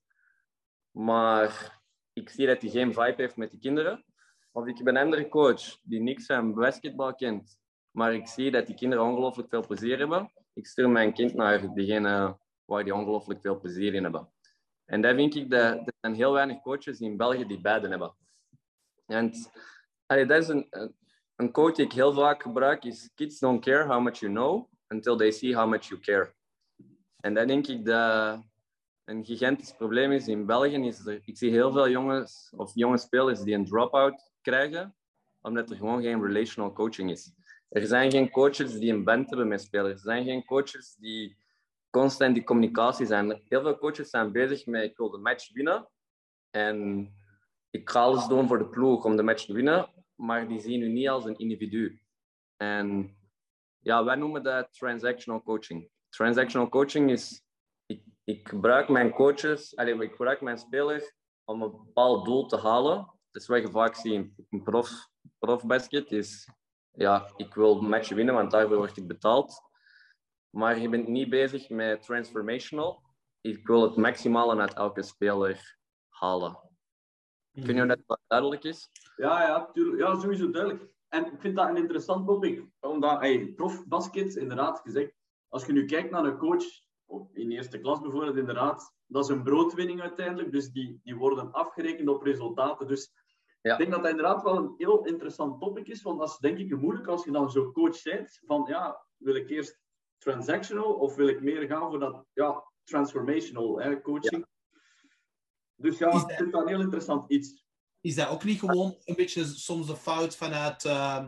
Maar ik zie dat hij geen vibe heeft met de kinderen. Of ik heb een andere coach die niks van basketbal kent. Maar ik zie dat die kinderen ongelooflijk veel plezier hebben. Ik stuur mijn kind naar degene waar die ongelooflijk veel plezier in hebben. En dat vind ik dat er zijn heel weinig coaches in België die beide hebben. En allee, dat is een, een quote die ik heel vaak gebruik, is kids don't care how much you know until they see how much you care. En dat denk ik dat een gigantisch probleem is in België. Is er, ik zie heel veel jongens of jonge spelers die een drop-out krijgen, omdat er gewoon geen relational coaching is. Er zijn geen coaches die een band hebben met spelers. Er zijn geen coaches die constant die communicatie zijn. Heel veel coaches zijn bezig met, ik wil de match winnen. En ik ga alles doen voor de ploeg om de match te winnen. Maar die zien u niet als een individu. En ja, wij noemen dat transactional coaching. Transactional coaching is, ik, ik gebruik mijn coaches, allez, ik gebruik mijn spelers om een bepaald doel te halen. Dat is wat je vaak ziet in prof, profbasket. Is, ja, ik wil de match winnen, want daarvoor word ik betaald. Maar je bent niet bezig met transformational. Ik wil het maximale uit elke speler halen. Mm-hmm. Kun je dat wat duidelijk is? Ja, ja, tuurlijk. Ja, sowieso duidelijk. En ik vind dat een interessant topic. Omdat, hey, profbasket, inderdaad gezegd, als je nu kijkt naar een coach, in eerste klas bijvoorbeeld, inderdaad, dat is een broodwinning uiteindelijk. Dus die, die worden afgerekend op resultaten. Dus ja. Ik denk dat dat inderdaad wel een heel interessant topic is. Want dat is denk ik moeilijk als je dan zo coach bent. Van ja, wil ik eerst transactional of wil ik meer gaan voor dat ja, transformational hè, coaching. Ja. Dus ja, ik vind dat een heel interessant iets. Is dat ook niet gewoon een beetje soms een fout vanuit, uh,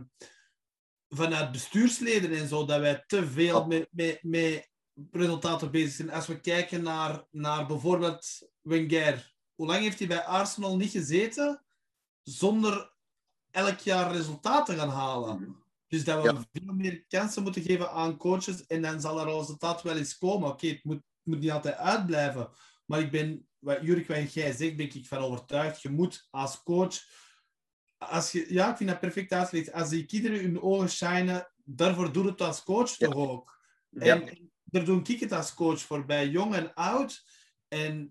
vanuit bestuursleden en zo, dat wij te veel oh. met, met, met resultaten bezig zijn? Als we kijken naar, naar bijvoorbeeld Wenger. Hoe lang heeft hij bij Arsenal niet gezeten zonder elk jaar resultaten gaan halen? Mm-hmm. Dus dat we ja. veel meer kansen moeten geven aan coaches en dan zal er resultaat wel eens komen. Oké, okay, het moet, moet niet altijd uitblijven. Maar ik ben, wat Jurk, wat jij zegt, ben ik van overtuigd. Je moet als coach, als je, ja, ik vind dat perfect uitgelegd. Als die kinderen hun ogen shinen, daarvoor doe het als coach ja. toch ook. En ja. daar doe ik het als coach voor, bij jong en oud. En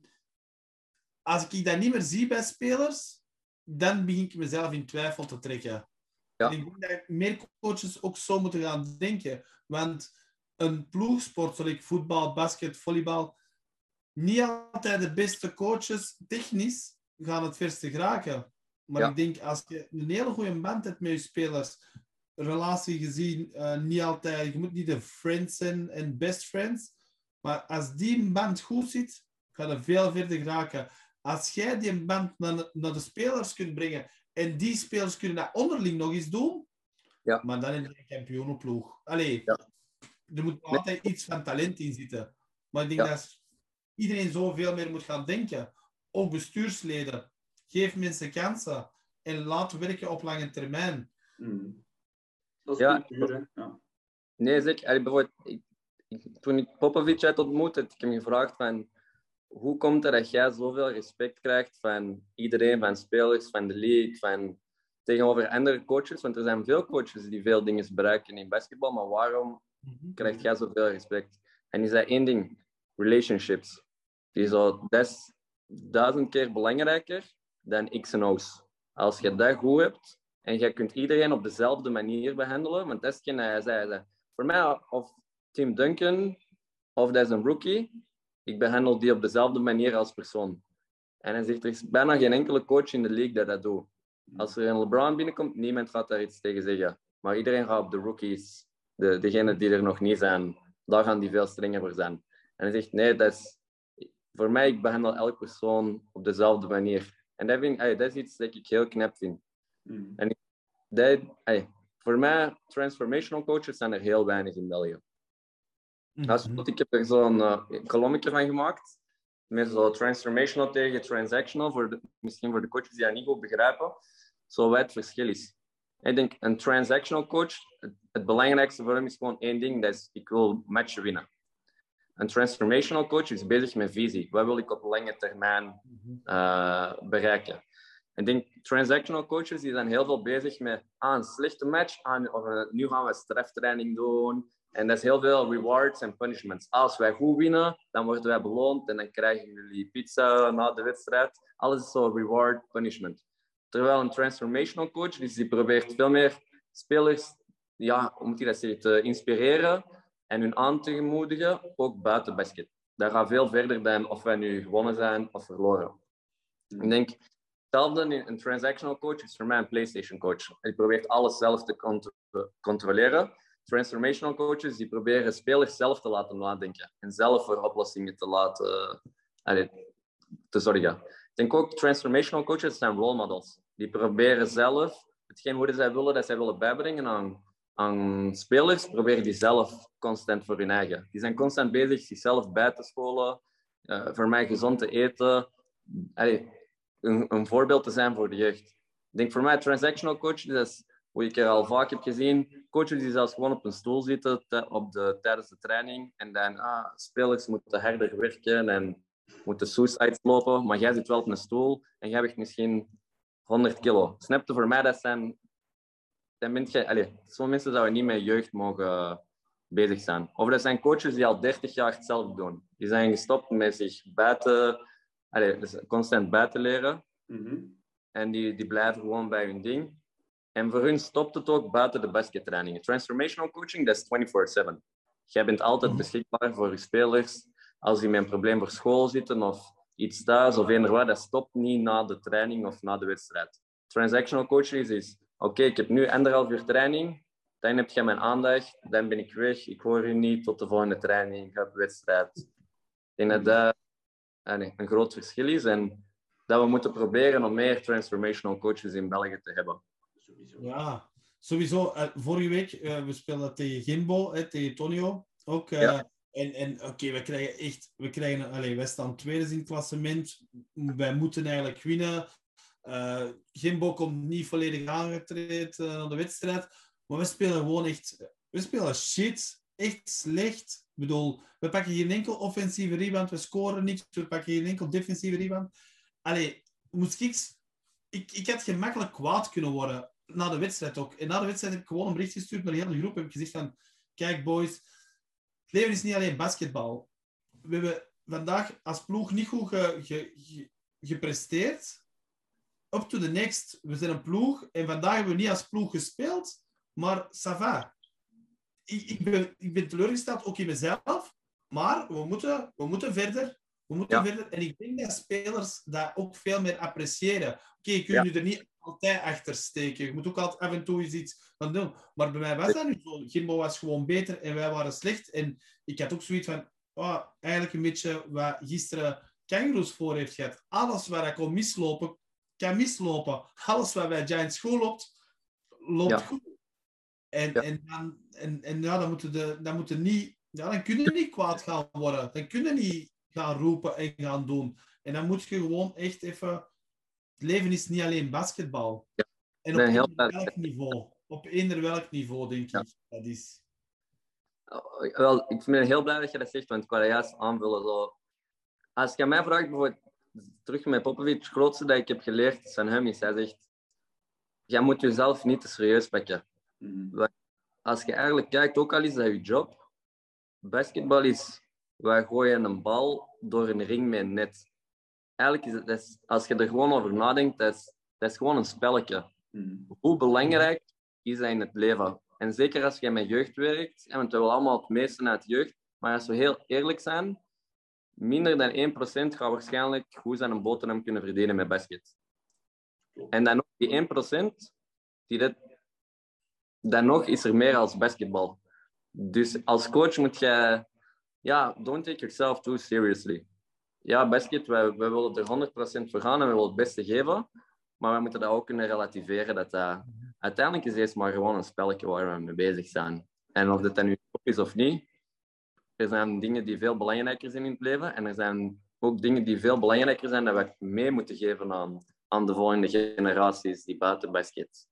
als ik dat niet meer zie bij spelers, dan begin ik mezelf in twijfel te trekken. Ja. En ik denk dat meer coaches ook zo moeten gaan denken. Want een ploegsport, zoals voetbal, basket, volleybal, niet altijd de beste coaches, technisch, gaan het verste geraken. Maar ja. ik denk, als je een hele goede band hebt met je spelers, relatie gezien, uh, niet altijd, je moet niet de friends zijn en best friends, maar als die band goed zit, gaat het veel verder geraken. Als jij die band naar, naar de spelers kunt brengen en die spelers kunnen dat onderling nog eens doen, ja. maar dan heb je een kampioenenploeg. Allee, ja. er moet altijd nee. iets van talent in zitten. Maar ik denk ja. dat iedereen zoveel meer moet gaan denken. Ook bestuursleden. Geef mensen kansen en laat werken op lange termijn. Mm. Dat is ja. cultuur, hè? Ja. Nee, zeker. Allee, bijvoorbeeld, ik, ik, toen ik Popovic had ontmoet, heb ik hem gevraagd van hoe komt het dat jij zoveel respect krijgt van iedereen, van spelers, van de league, van tegenover andere coaches? Want er zijn veel coaches die veel dingen bereiken in basketbal, maar waarom mm-hmm. krijg jij zoveel respect? En die zei één ding, relationships. Die zo, dat is duizend keer belangrijker dan X en O's. Als je dat goed hebt en je kunt iedereen op dezelfde manier behandelen, want dat is hetgeen hij zei. Hij zei voor mij, of Tim Duncan, of dat is een rookie, ik behandel die op dezelfde manier als persoon. En hij zegt, er is bijna geen enkele coach in de league dat dat doet. Als er een LeBron binnenkomt, niemand gaat daar iets tegen zeggen. Maar iedereen gaat op de rookies, de, degenen die er nog niet zijn, daar gaan die veel strenger voor zijn. En hij zegt, nee, dat is, voor mij, ik behandel elke persoon op dezelfde manier. En dat, vind, ay, dat is iets dat ik heel knap vind. Mm. En dat, ay, voor mij, transformational coaches zijn er heel weinig in België. Mm-hmm. Dus, ik heb er zo'n uh, kolommetje van gemaakt. Met zo transformational tegen transactional. Voor de, misschien voor de coaches die dat niet goed begrijpen. Zo wat het verschil is. Ik denk, een transactional coach, het, het belangrijkste voor hem is gewoon één ding. Dat is, ik wil matchen winnen. Een transformational coach is bezig met visie. Wat wil ik op lange termijn uh, bereiken? Ik denk, transactional coaches die zijn heel veel bezig met ah, een slechte match. Ah, of, uh, nu gaan we straftraining doen. En dat is heel veel rewards en punishments. Als wij goed winnen, dan worden wij beloond. En dan krijgen jullie pizza na de wedstrijd. Alles is zo reward, punishment. Terwijl een transformational coach, dus die probeert veel meer spelers, ja, hoe moet je dat zeggen, te inspireren. En hun aan te moedigen, ook buiten basket. Dat gaat veel verder dan of wij nu gewonnen zijn of verloren. Ik denk, hetzelfde, een transactional coach is voor mij een PlayStation coach. Die probeert alles zelf te contro- controleren. Transformational coaches, die proberen spelers zelf te laten nadenken. En zelf voor oplossingen te laten uh, te zorgen. Ik denk ook, transformational coaches zijn role models. Die proberen zelf, hetgeen hoe zij willen, dat zij willen bijbrengen aan aan spelers, proberen die zelf constant voor hun eigen. Die zijn constant bezig zichzelf bij te scholen, uh, voor mij gezond te eten, allee, een, een voorbeeld te zijn voor de jeugd. Ik denk voor mij, transactional coach, dat is hoe ik er al vaak heb gezien, coaches die zelfs gewoon op een stoel zitten te, op de, tijdens de training en dan, ah, spelers moeten harder werken en moeten suicides lopen, maar jij zit wel op een stoel en jij weegt misschien honderd kilo. Snap je, voor mij, dat zijn Dan bent je, allez, zo'n mensen zouden niet met jeugd mogen bezig zijn. Of dat zijn coaches die al dertig jaar hetzelfde doen. Die zijn gestopt met zich buiten, allez, dus constant bij te leren. Mm-hmm. En die, die blijven gewoon bij hun ding. En voor hun stopt het ook buiten de baskettrainingen. Transformational coaching, dat is vierentwintig zeven. Jij bent altijd beschikbaar voor je spelers. Als die met een probleem voor school zitten of iets thuis of eender wat, dat stopt niet na de training of na de wedstrijd. Transactional coaching is, oké, okay, ik heb nu anderhalf uur training, dan heb je mijn aandacht, dan ben ik weg, ik hoor je niet tot de volgende training, ik heb wedstrijd. Ik denk dat dat een groot verschil is en dat we moeten proberen om meer transformational coaches in België te hebben. Ja, sowieso. Uh, vorige week, uh, we speelden tegen Gimbo, hè, tegen Tonio. Ook, uh, ja. En, en oké, okay, we krijgen echt... We krijgen, allez, wij staan tweede in het klassement. Wij moeten eigenlijk winnen. Uh, Gimbo komt niet volledig aangetraind uh, naar de wedstrijd. Maar we spelen gewoon echt... We spelen shit. Echt slecht. Ik bedoel, we pakken geen enkel offensieve rebound. We scoren niks. We pakken geen enkel defensieve rebound. Allee, moest ik... Ik, ik had gemakkelijk kwaad kunnen worden. Na de wedstrijd ook. En na de wedstrijd heb ik gewoon een bericht gestuurd naar de hele groep. Heb ik gezegd van... Kijk, boys... Het leven is niet alleen basketbal. We hebben vandaag als ploeg niet goed ge, ge, ge, gepresteerd. Up to the next. We zijn een ploeg. En vandaag hebben we niet als ploeg gespeeld. Maar ça va. Ik, ik, ben, ik ben teleurgesteld, ook in mezelf. Maar we moeten, we moeten verder. We moeten ja. verder. En ik denk dat spelers dat ook veel meer appreciëren. Oké, okay, je kunt ja. je er niet altijd achter steken. Je moet ook altijd af en toe eens iets van doen. Maar bij mij was dat niet zo. Gimbo was gewoon beter en wij waren slecht. En ik had ook zoiets van... Oh, eigenlijk een beetje wat gisteren Kangaroos voor heeft gehad. Alles waar ik kon mislopen, kan mislopen. Alles wat bij Giants goed loopt, loopt ja. goed. En, ja. en, dan, en, en ja, dan moeten de, dan moeten niet... Ja, dan kunnen niet kwaad gaan worden. Dan kunnen niet gaan roepen en gaan doen. En dan moet je gewoon echt even... Het leven is niet alleen basketbal. Ja. En op eender welk niveau. Op eender welk niveau, denk ja. ik. Dat is... Wel, ik ben heel blij dat je dat zegt, want ik wou dat juist aanvullen. Zo. Als je mij vraagt, bijvoorbeeld, terug met Popovic, het grootste dat ik heb geleerd van hem is, hij zegt, jij moet jezelf niet te serieus pakken. Mm-hmm. Als je eigenlijk kijkt, ook al is dat je job, basketbal is, wij gooien een bal door een ring met een net. Eigenlijk is het, dat is, als je er gewoon over nadenkt, dat is, dat is gewoon een spelletje. Mm. Hoe belangrijk is dat in het leven? En zeker als je met jeugd werkt, want we willen allemaal het meeste uit jeugd, maar als we heel eerlijk zijn, minder dan één procent gaat waarschijnlijk goed zijn een boterham kunnen verdienen met basket. En dan nog die één procent, die dat, dan nog is er meer als basketbal. Dus als coach moet je, ja, don't take yourself too seriously. Ja, basket, wij, wij willen er honderd procent voor gaan en we willen het beste geven. Maar we moeten dat ook kunnen relativeren. Dat dat, uiteindelijk is het maar gewoon een spelletje waar we mee bezig zijn. En of dat dan nu op is of niet, er zijn dingen die veel belangrijker zijn in het leven. En er zijn ook dingen die veel belangrijker zijn dat we mee moeten geven aan, aan de volgende generaties die buiten basket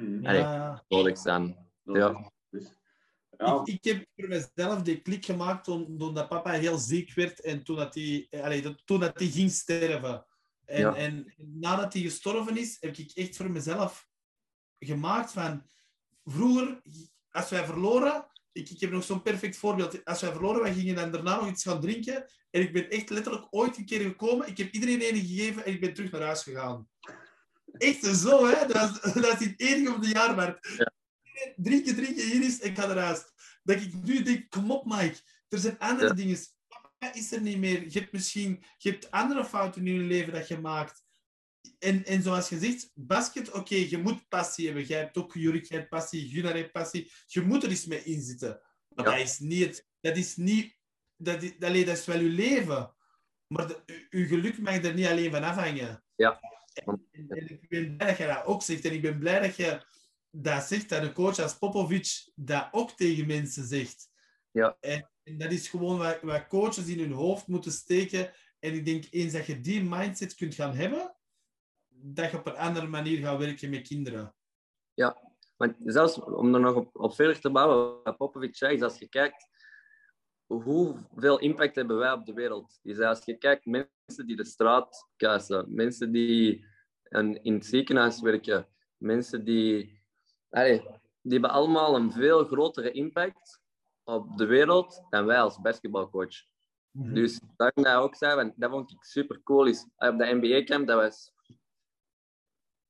ja. nodig zijn. Ja. Ja. Ik, ik heb voor mezelf die klik gemaakt toen, toen dat papa heel ziek werd en toen dat hij, allee, toen dat hij ging sterven. En, ja. en nadat hij gestorven is, heb ik echt voor mezelf gemaakt van... Vroeger, als wij verloren... Ik, ik heb nog zo'n perfect voorbeeld. Als wij verloren, wij gingen dan daarna nog iets gaan drinken. En ik ben echt letterlijk ooit een keer gekomen. Ik heb iedereen een gegeven en ik ben terug naar huis gegaan. Echt zo, hè. Dat is, dat is het enige op de jaarmarkt. Ja. Drinken, drinken, hier is ik ga naar huis. Dat ik nu denk, kom op Mike. Er zijn andere ja. dingen... is er niet meer. Je hebt misschien je hebt andere fouten in je leven dat je maakt. En, en zoals je zegt, basket, oké, okay, je moet passie hebben. Jij hebt ook Jurik, jij hebt passie, Gunnar heeft passie. Je moet er eens mee inzitten. Maar ja. dat is niet... Dat is niet... Dat is, dat is wel je leven. Maar de, je geluk mag er niet alleen van afhangen. Ja. En, en, en ik ben blij dat je dat ook zegt. En ik ben blij dat je dat zegt, dat een coach als Popovic dat ook tegen mensen zegt. Ja. En, en dat is gewoon wat, wat coaches in hun hoofd moeten steken. En ik denk, eens dat je die mindset kunt gaan hebben, dat je op een andere manier gaat werken met kinderen. Ja, want zelfs om er nog op, op verder te bouwen, wat Popovic zei, is als je kijkt, hoeveel impact hebben wij op de wereld? Dus als je kijkt, mensen die de straat kuisen, mensen die een, in het ziekenhuis werken, mensen die... Allee, die hebben allemaal een veel grotere impact op de wereld dan wij als basketbalcoach. Mm-hmm. Dus dat ik dat ook zei, want dat vond ik super cool. Is, op de N B A-camp, dat was...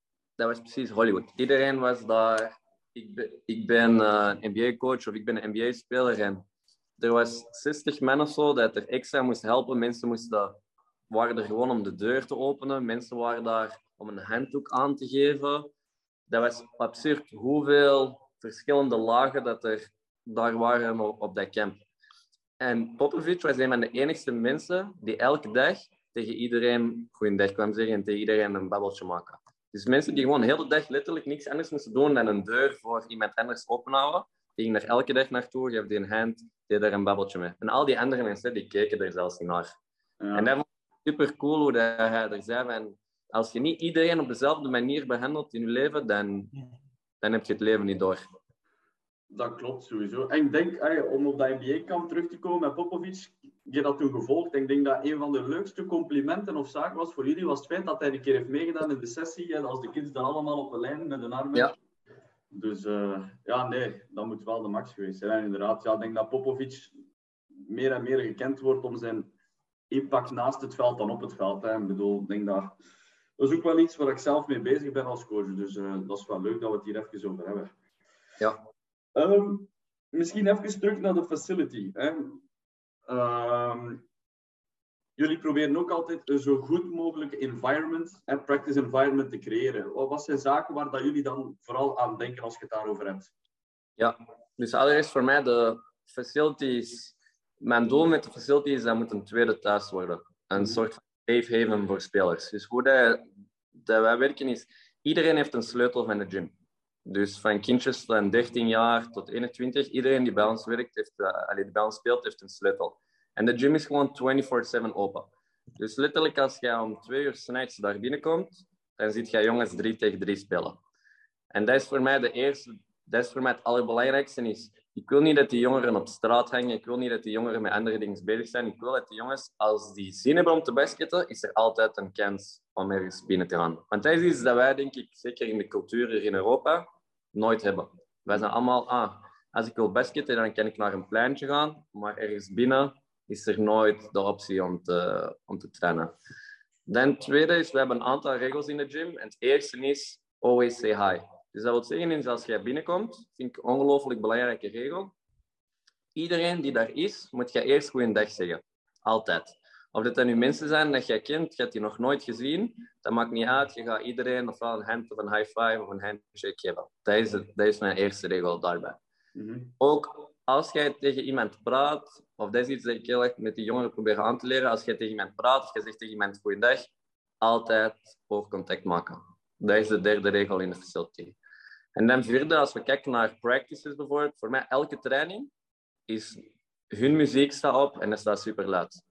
dat was precies Hollywood. Iedereen was daar. Ik ben, ik ben uh, een N B A-coach of ik ben een N B A-speler. En er was zestig man of zo dat er extra moest helpen. Mensen moesten, waren er gewoon om de deur te openen. Mensen waren daar om een handdoek aan te geven. Dat was absurd hoeveel verschillende lagen dat er daar waren op, op dat camp. En Popovic was een van de enigste mensen die elke dag tegen iedereen goeiedag kwam zeggen en tegen iedereen een babbeltje maken. Dus mensen die gewoon de hele dag letterlijk niks anders moesten doen dan een deur voor iemand anders openhouden. Die gingen er elke dag naartoe, gaf die een hand, deed daar een babbeltje mee. En al die andere mensen, die keken er zelfs niet naar. Ja. En dat vond ik super cool hoe dat hij er zei van, als je niet iedereen op dezelfde manier behandelt in je leven, dan, dan heb je het leven niet door. Dat klopt sowieso. En ik denk, om op dat N B A-kamp terug te komen met Popovic, ik heb dat toen gevolgd. En ik denk dat een van de leukste complimenten of zaken was voor jullie, was het feit dat hij een keer heeft meegedaan in de sessie. Als de kids dan allemaal op de lijn met hun armen. Ja. Dus uh, ja, nee, dat moet wel de max geweest zijn. En inderdaad, ja, ik denk dat Popovic meer en meer gekend wordt om zijn impact naast het veld dan op het veld. Hè. Ik bedoel, ik denk dat... Dat is ook wel iets waar ik zelf mee bezig ben als coach. Dus uh, dat is wel leuk dat we het hier even over hebben. Ja. Um, misschien even terug naar de facility. Hè. Um, jullie proberen ook altijd een zo goed mogelijke environment, en practice environment te creëren. Wat zijn zaken waar dat jullie dan vooral aan denken als je het daarover hebt? Ja, dus allereerst voor mij de facilities. Mijn doel met de facilities is dat moet een tweede thuis worden. Een mm-hmm. soort van safe haven voor spelers. Dus hoe dat, dat wij werken is, iedereen heeft een sleutel van de gym. Dus van kindjes van dertien jaar tot eenentwintig, iedereen die bij ons werkt, heeft, uh, die bij ons speelt, heeft een sleutel. En de gym is gewoon vierentwintig zeven open. Dus letterlijk als jij om twee uur 's nachts daar binnenkomt, dan ziet jij jongens drie tegen drie spelen. En dat is voor mij de eerste, dat is voor mij het allerbelangrijkste. Is, ik wil niet dat die jongeren op straat hangen, ik wil niet dat die jongeren met andere dingen bezig zijn. Ik wil dat die jongens, als die zin hebben om te basketten, is er altijd een kans om ergens binnen te gaan. Want dat is iets dat wij, denk ik, zeker in de cultuur hier in Europa, nooit hebben. Wij zijn allemaal, ah, als ik wil basketten, dan kan ik naar een pleintje gaan, maar ergens binnen is er nooit de optie om te, om te trainen. Dan tweede is, we hebben een aantal regels in de gym. En het eerste is, always say hi. Dus dat wil zeggen, is als jij binnenkomt, vind ik een ongelooflijk belangrijke regel. Iedereen die daar is, moet je eerst goeiedag zeggen. Altijd. Of dat dan nu mensen zijn dat jij kent, je hebt die nog nooit gezien, dat maakt niet uit. Je gaat iedereen ofwel een hand of een high five of een handshake geven. Dat is, het, dat is mijn eerste regel daarbij. Mm-hmm. Ook als jij tegen iemand praat, of dat is iets dat ik heel erg met die jongeren probeer aan te leren, als jij tegen iemand praat of je zegt tegen iemand goeiedag, altijd oogcontact maken. Dat is de derde regel in de facility. En dan vierde, als we kijken naar practices bijvoorbeeld, voor mij elke training is hun muziek staat op en dat staat super luid.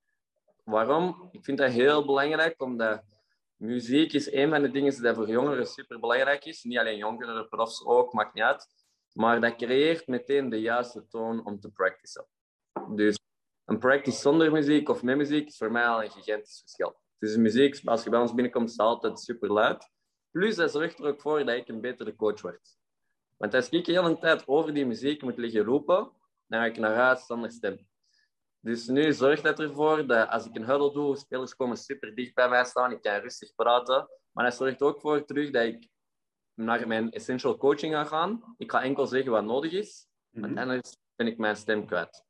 Waarom? Ik vind dat heel belangrijk, omdat muziek is een van de dingen die voor jongeren super belangrijk is. Niet alleen jongeren, profs ook, maakt niet uit. Maar dat creëert meteen de juiste toon om te practicen. Dus een practice zonder muziek of met muziek is voor mij al een gigantisch verschil. Dus muziek, als je bij ons binnenkomt, is altijd super luid. Plus, dat zorgt er ook voor dat ik een betere coach word. Want als ik de hele tijd over die muziek moet liggen roepen, dan ga ik naar huis zonder stem. Dus nu zorgt dat ervoor dat als ik een huddle doe, spelers komen super dicht bij mij staan, ik kan rustig praten. Maar dat zorgt ook voor terug dat ik naar mijn essential coaching ga gaan. Ik ga enkel zeggen wat nodig is, want anders ben ik mijn stem kwijt.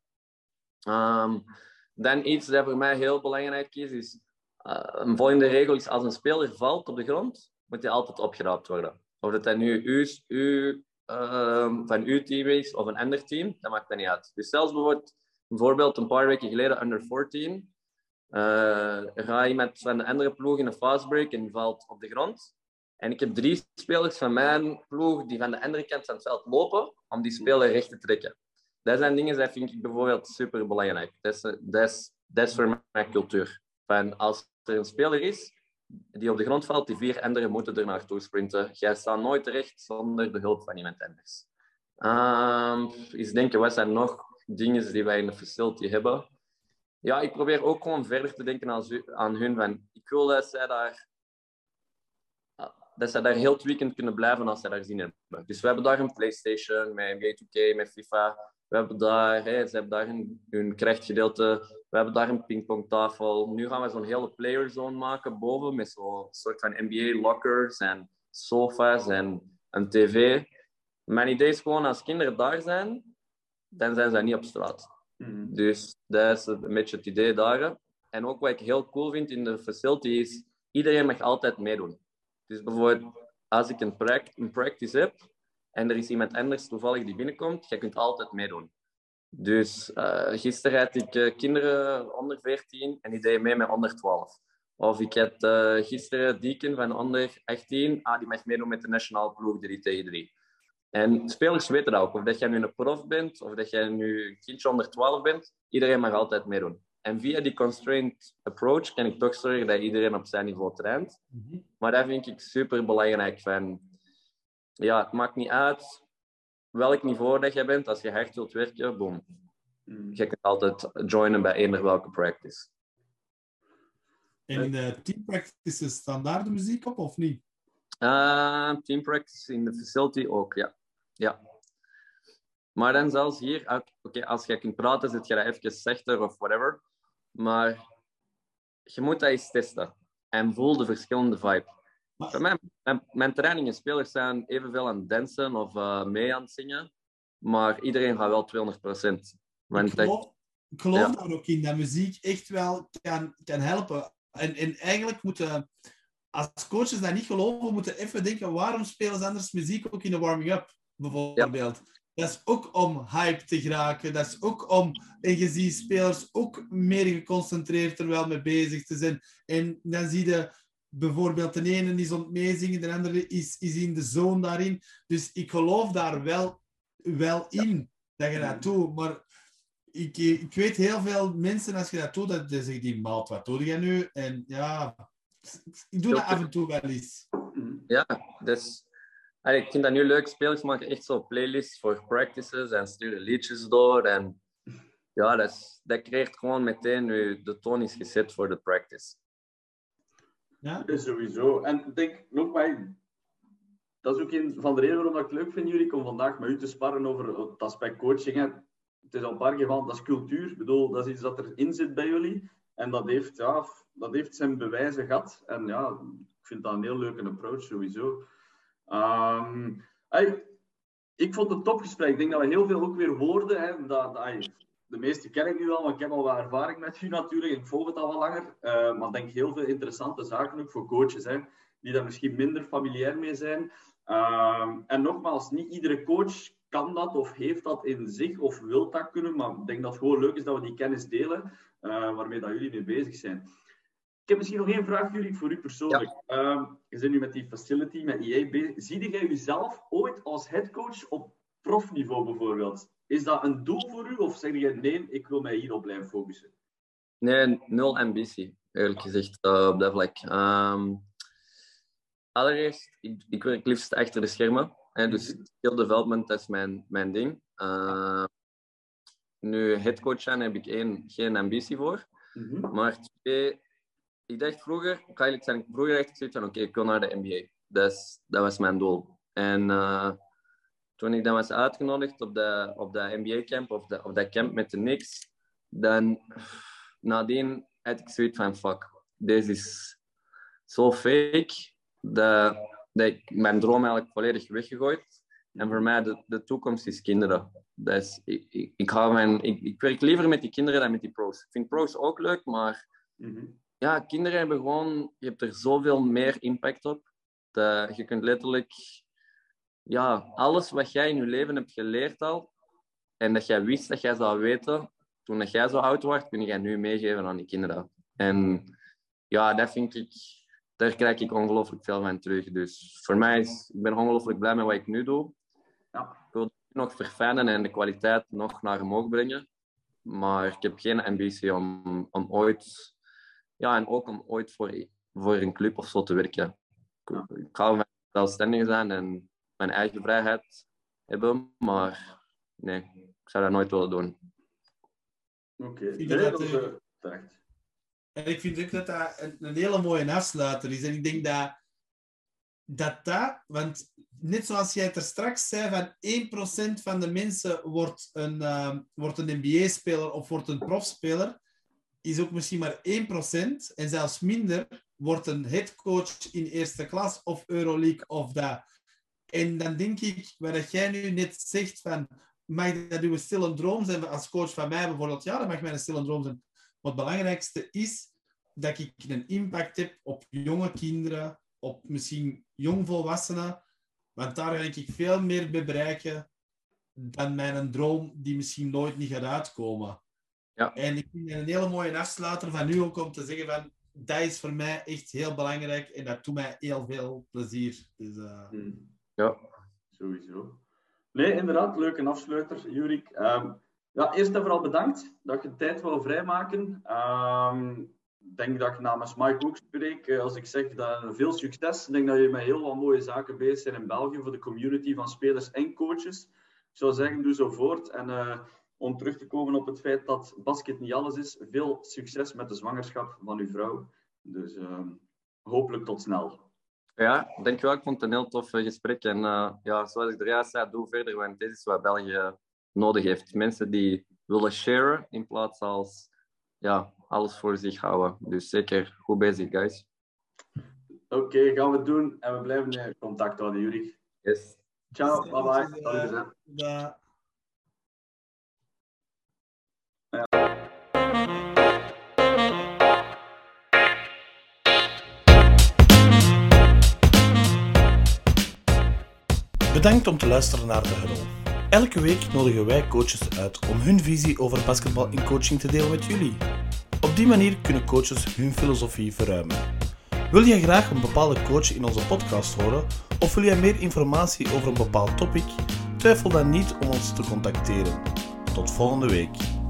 Um, dan iets dat voor mij heel belangrijk is, is uh, een volgende regel is, als een speler valt op de grond, moet hij altijd opgeraapt worden. Of dat dat nu u, u, uh, van uw team is of een ander team, dat maakt dat niet uit. Dus zelfs bijvoorbeeld, bijvoorbeeld een paar weken geleden, under veertien, uh, er gaat iemand van de andere ploeg in een fastbreak en valt op de grond. En ik heb drie spelers van mijn ploeg die van de andere kant van het veld lopen om die speler recht te trekken. Dat zijn dingen die vind ik bijvoorbeeld super belangrijk. Dat is, dat is, dat is voor mijn cultuur. Van als er een speler is die op de grond valt, die vier anderen moeten er naartoe sprinten. Jij staat nooit terecht zonder de hulp van iemand anders. Um, eens denken, wat zijn nog dingen die wij in de facility hebben? Ja, ik probeer ook gewoon verder te denken aan, aan hun. Van, ik wil dat zij daar... dat ze daar heel het weekend kunnen blijven als ze daar zin hebben. Dus we hebben daar een PlayStation, met N B A two K, met FIFA. We hebben daar, hey, ze hebben daar hun, hun krachtgedeelte. We hebben daar een pingpongtafel. Nu gaan we zo'n hele playerzone maken boven, met zo'n soort van N B A lockers en sofa's en een tv. Mijn idee is gewoon, als kinderen daar zijn, dan zijn ze niet op straat. Mm. Dus dat is een beetje het idee daar. En ook wat ik heel cool vind in de facility is, iedereen mag altijd meedoen. Dus bijvoorbeeld, als ik een, pract- een practice heb en er is iemand anders toevallig die binnenkomt, je kunt altijd meedoen. Dus uh, gisteren had ik uh, kinderen onder veertien en die deden mee met onder twaalf. Of ik had uh, gisteren Deacon van onder achttien, ah, die mag meedoen met de nationale ploeg drie tegen drie. En spelers weten dat ook. Of dat jij nu een prof bent, of dat jij nu een kindje onder twaalf bent, iedereen mag altijd meedoen. En via die constrained approach kan ik toch zorgen dat iedereen op zijn niveau traint. Mm-hmm. Maar dat vind ik super belangrijk. Van, ja, het maakt niet uit welk niveau dat je bent. Als je hard wilt werken, boom. Mm. Je kunt altijd joinen bij eender welke practice. En in de team practices staan daar de muziek op, of niet? Uh, team practice in de facility ook, ja. ja. Maar dan zelfs hier, oké, okay, als je kunt praten, zit je dat even zachter of whatever. Maar je moet dat eens testen. En voel de verschillende vibe. Maar... Bij mij, mijn, mijn training en spelers zijn evenveel aan het dansen of uh, mee aan het zingen. Maar iedereen gaat wel tweehonderd procent. Ik geloof, ik geloof ja. daar ook in, dat muziek echt wel kan, kan helpen. En, en eigenlijk moeten, als coaches dat niet geloven, moeten even denken, waarom spelen ze anders muziek ook in de warming-up, bijvoorbeeld. Ja. Dat is ook om hype te geraken. Dat is ook om... En je ziet spelers ook meer geconcentreerd er wel mee bezig te zijn. En dan zie je bijvoorbeeld de ene is aan het meezingen, de andere is, is in de zone daarin. Dus ik geloof daar wel, wel in, dat je dat doet. Maar ik, ik weet heel veel mensen, als je dat doet, dat zeggen die, maat, wat doe je nu? En ja, ik doe dat af en toe wel eens. Ja, dus... Ik vind dat nu leuk. Spelers maken echt zo playlists voor practices en sturen liedjes door. En ja, dat, is, dat creëert gewoon meteen nu de toon is gezet voor de practice. Ja, dat is sowieso. En ik denk nog bij, dat is ook een van de redenen waarom ik het leuk vind, jullie, om vandaag met u te sparren over het aspect coaching. Hè. Het is al een paar keer van, dat is cultuur. Ik bedoel, dat is iets dat erin zit bij jullie. En dat heeft, ja, dat heeft zijn bewijzen gehad. En ja, ik vind dat een heel leuke approach sowieso. Um, ay, ik vond het een topgesprek. Ik denk dat we heel veel ook weer hoorden. Hè, dat, ay, de meeste ken ik nu al, maar ik heb al wat ervaring met u natuurlijk. Ik volg het al wat langer. Uh, maar ik denk heel veel interessante zaken ook voor coaches, hè, die daar misschien minder familiair mee zijn. Um, en nogmaals, niet iedere coach kan dat of heeft dat in zich of wil dat kunnen. Maar ik denk dat het gewoon leuk is dat we die kennis delen, uh, waarmee dat jullie mee bezig zijn. Ik heb misschien nog één vraag, jullie, voor u persoonlijk. Ja. Um, je bent nu met die facility, met E A bezig. Zie jij jezelf ooit als headcoach op profniveau bijvoorbeeld? Is dat een doel voor u? Of zeg je, nee, ik wil mij hierop blijven focussen? Nee, nul ambitie, eerlijk gezegd, uh, op dat vlak. Um, allereerst, ik, ik werk liefst achter de schermen. Hè, dus skill development, dat is mijn, mijn ding. Uh, nu, headcoach zijn heb ik één, geen ambitie voor. Mm-hmm. Maar twee... Ik dacht vroeger, ik ga eerlijk zijn, vroeger dacht ik zoiets van, oké, okay, ik wil naar de N B A. Dat, is, dat was mijn doel. En uh, toen ik dan was uitgenodigd op de, op de N B A-camp, of, de, of dat camp met de Knicks, dan nadien had ik zoiets van, fuck, deze is zo fake, dat, dat ik mijn droom eigenlijk volledig weggegooid. En voor mij, de, de toekomst is kinderen. Dat is, ik, ik, ik, hou mijn, ik, ik werk liever met die kinderen dan met die pro's. Ik vind pro's ook leuk, maar... Mm-hmm. Ja, kinderen hebben gewoon... Je hebt er zoveel meer impact op. Dat je kunt letterlijk... Ja, alles wat jij in je leven hebt geleerd al... En dat jij wist dat jij zou weten... Toen dat jij zo oud wordt, kun jij nu meegeven aan die kinderen. En ja, dat vind ik... Daar krijg ik ongelooflijk veel van terug. Dus voor mij is... Ik ben ongelooflijk blij met wat ik nu doe. Ja. Ik wil het nog verfijnen en de kwaliteit nog naar omhoog brengen. Maar ik heb geen ambitie om, om ooit... Ja, en ook om ooit voor, voor een club of zo te werken. Ik, ik ga zelfstandig zijn en mijn eigen vrijheid hebben, maar nee, ik zou dat nooit willen doen. Oké, okay. nee, dat is uh, terecht. En ik vind ook dat dat een, een hele mooie afsluiter is. En ik denk dat dat, dat want net zoals jij het er straks zei, van één procent van de mensen wordt een, uh, wordt een N B A-speler of wordt een profspeler, is ook misschien maar één procent, en zelfs minder, wordt een headcoach in eerste klas of Euroleague of dat. En dan denk ik, wat jij nu net zegt, van, mag dat uw stille droom zijn als coach van mij bijvoorbeeld? Ja, dat mag mijn stille droom zijn. Maar het belangrijkste is dat ik een impact heb op jonge kinderen, op misschien jongvolwassenen, want daar ga ik veel meer bij bereiken dan mijn droom die misschien nooit niet gaat uitkomen. Ja. En ik vind het een hele mooie afsluiter van nu ook om te zeggen van, dat is voor mij echt heel belangrijk en dat doet mij heel veel plezier. Dus, uh... Hmm. Ja. Sowieso. Nee, inderdaad, leuke afsluiter, Jurik. Um, ja, eerst en vooral bedankt dat je tijd wou vrijmaken. Um, Ik denk dat ik namens Mike ook spreek. Als ik zeg dat veel succes, ik denk dat je met heel wat mooie zaken bezig bent in België voor de community van spelers en coaches. Ik zou zeggen, doe zo voort. En uh, om terug te komen op het feit dat basket niet alles is, veel succes met de zwangerschap van uw vrouw. Dus uh, hopelijk tot snel. Ja, dankjewel. Ik vond het een heel tof gesprek. En uh, ja, zoals ik er juist zei, doe verder, want dit is wat België nodig heeft. Mensen die willen sharen in plaats als ja, alles voor zich houden. Dus zeker goed bezig, guys. Oké, okay, gaan we het doen. En we blijven in contact houden, Jurik. Yes. Ciao, bye bye. Uh, da. Bedankt om te luisteren naar de Huddle. Elke week nodigen wij coaches uit om hun visie over basketbal en coaching te delen met jullie. Op die manier kunnen coaches hun filosofie verruimen. Wil jij graag een bepaalde coach in onze podcast horen of wil jij meer informatie over een bepaald topic? Twijfel dan niet om ons te contacteren. Tot volgende week.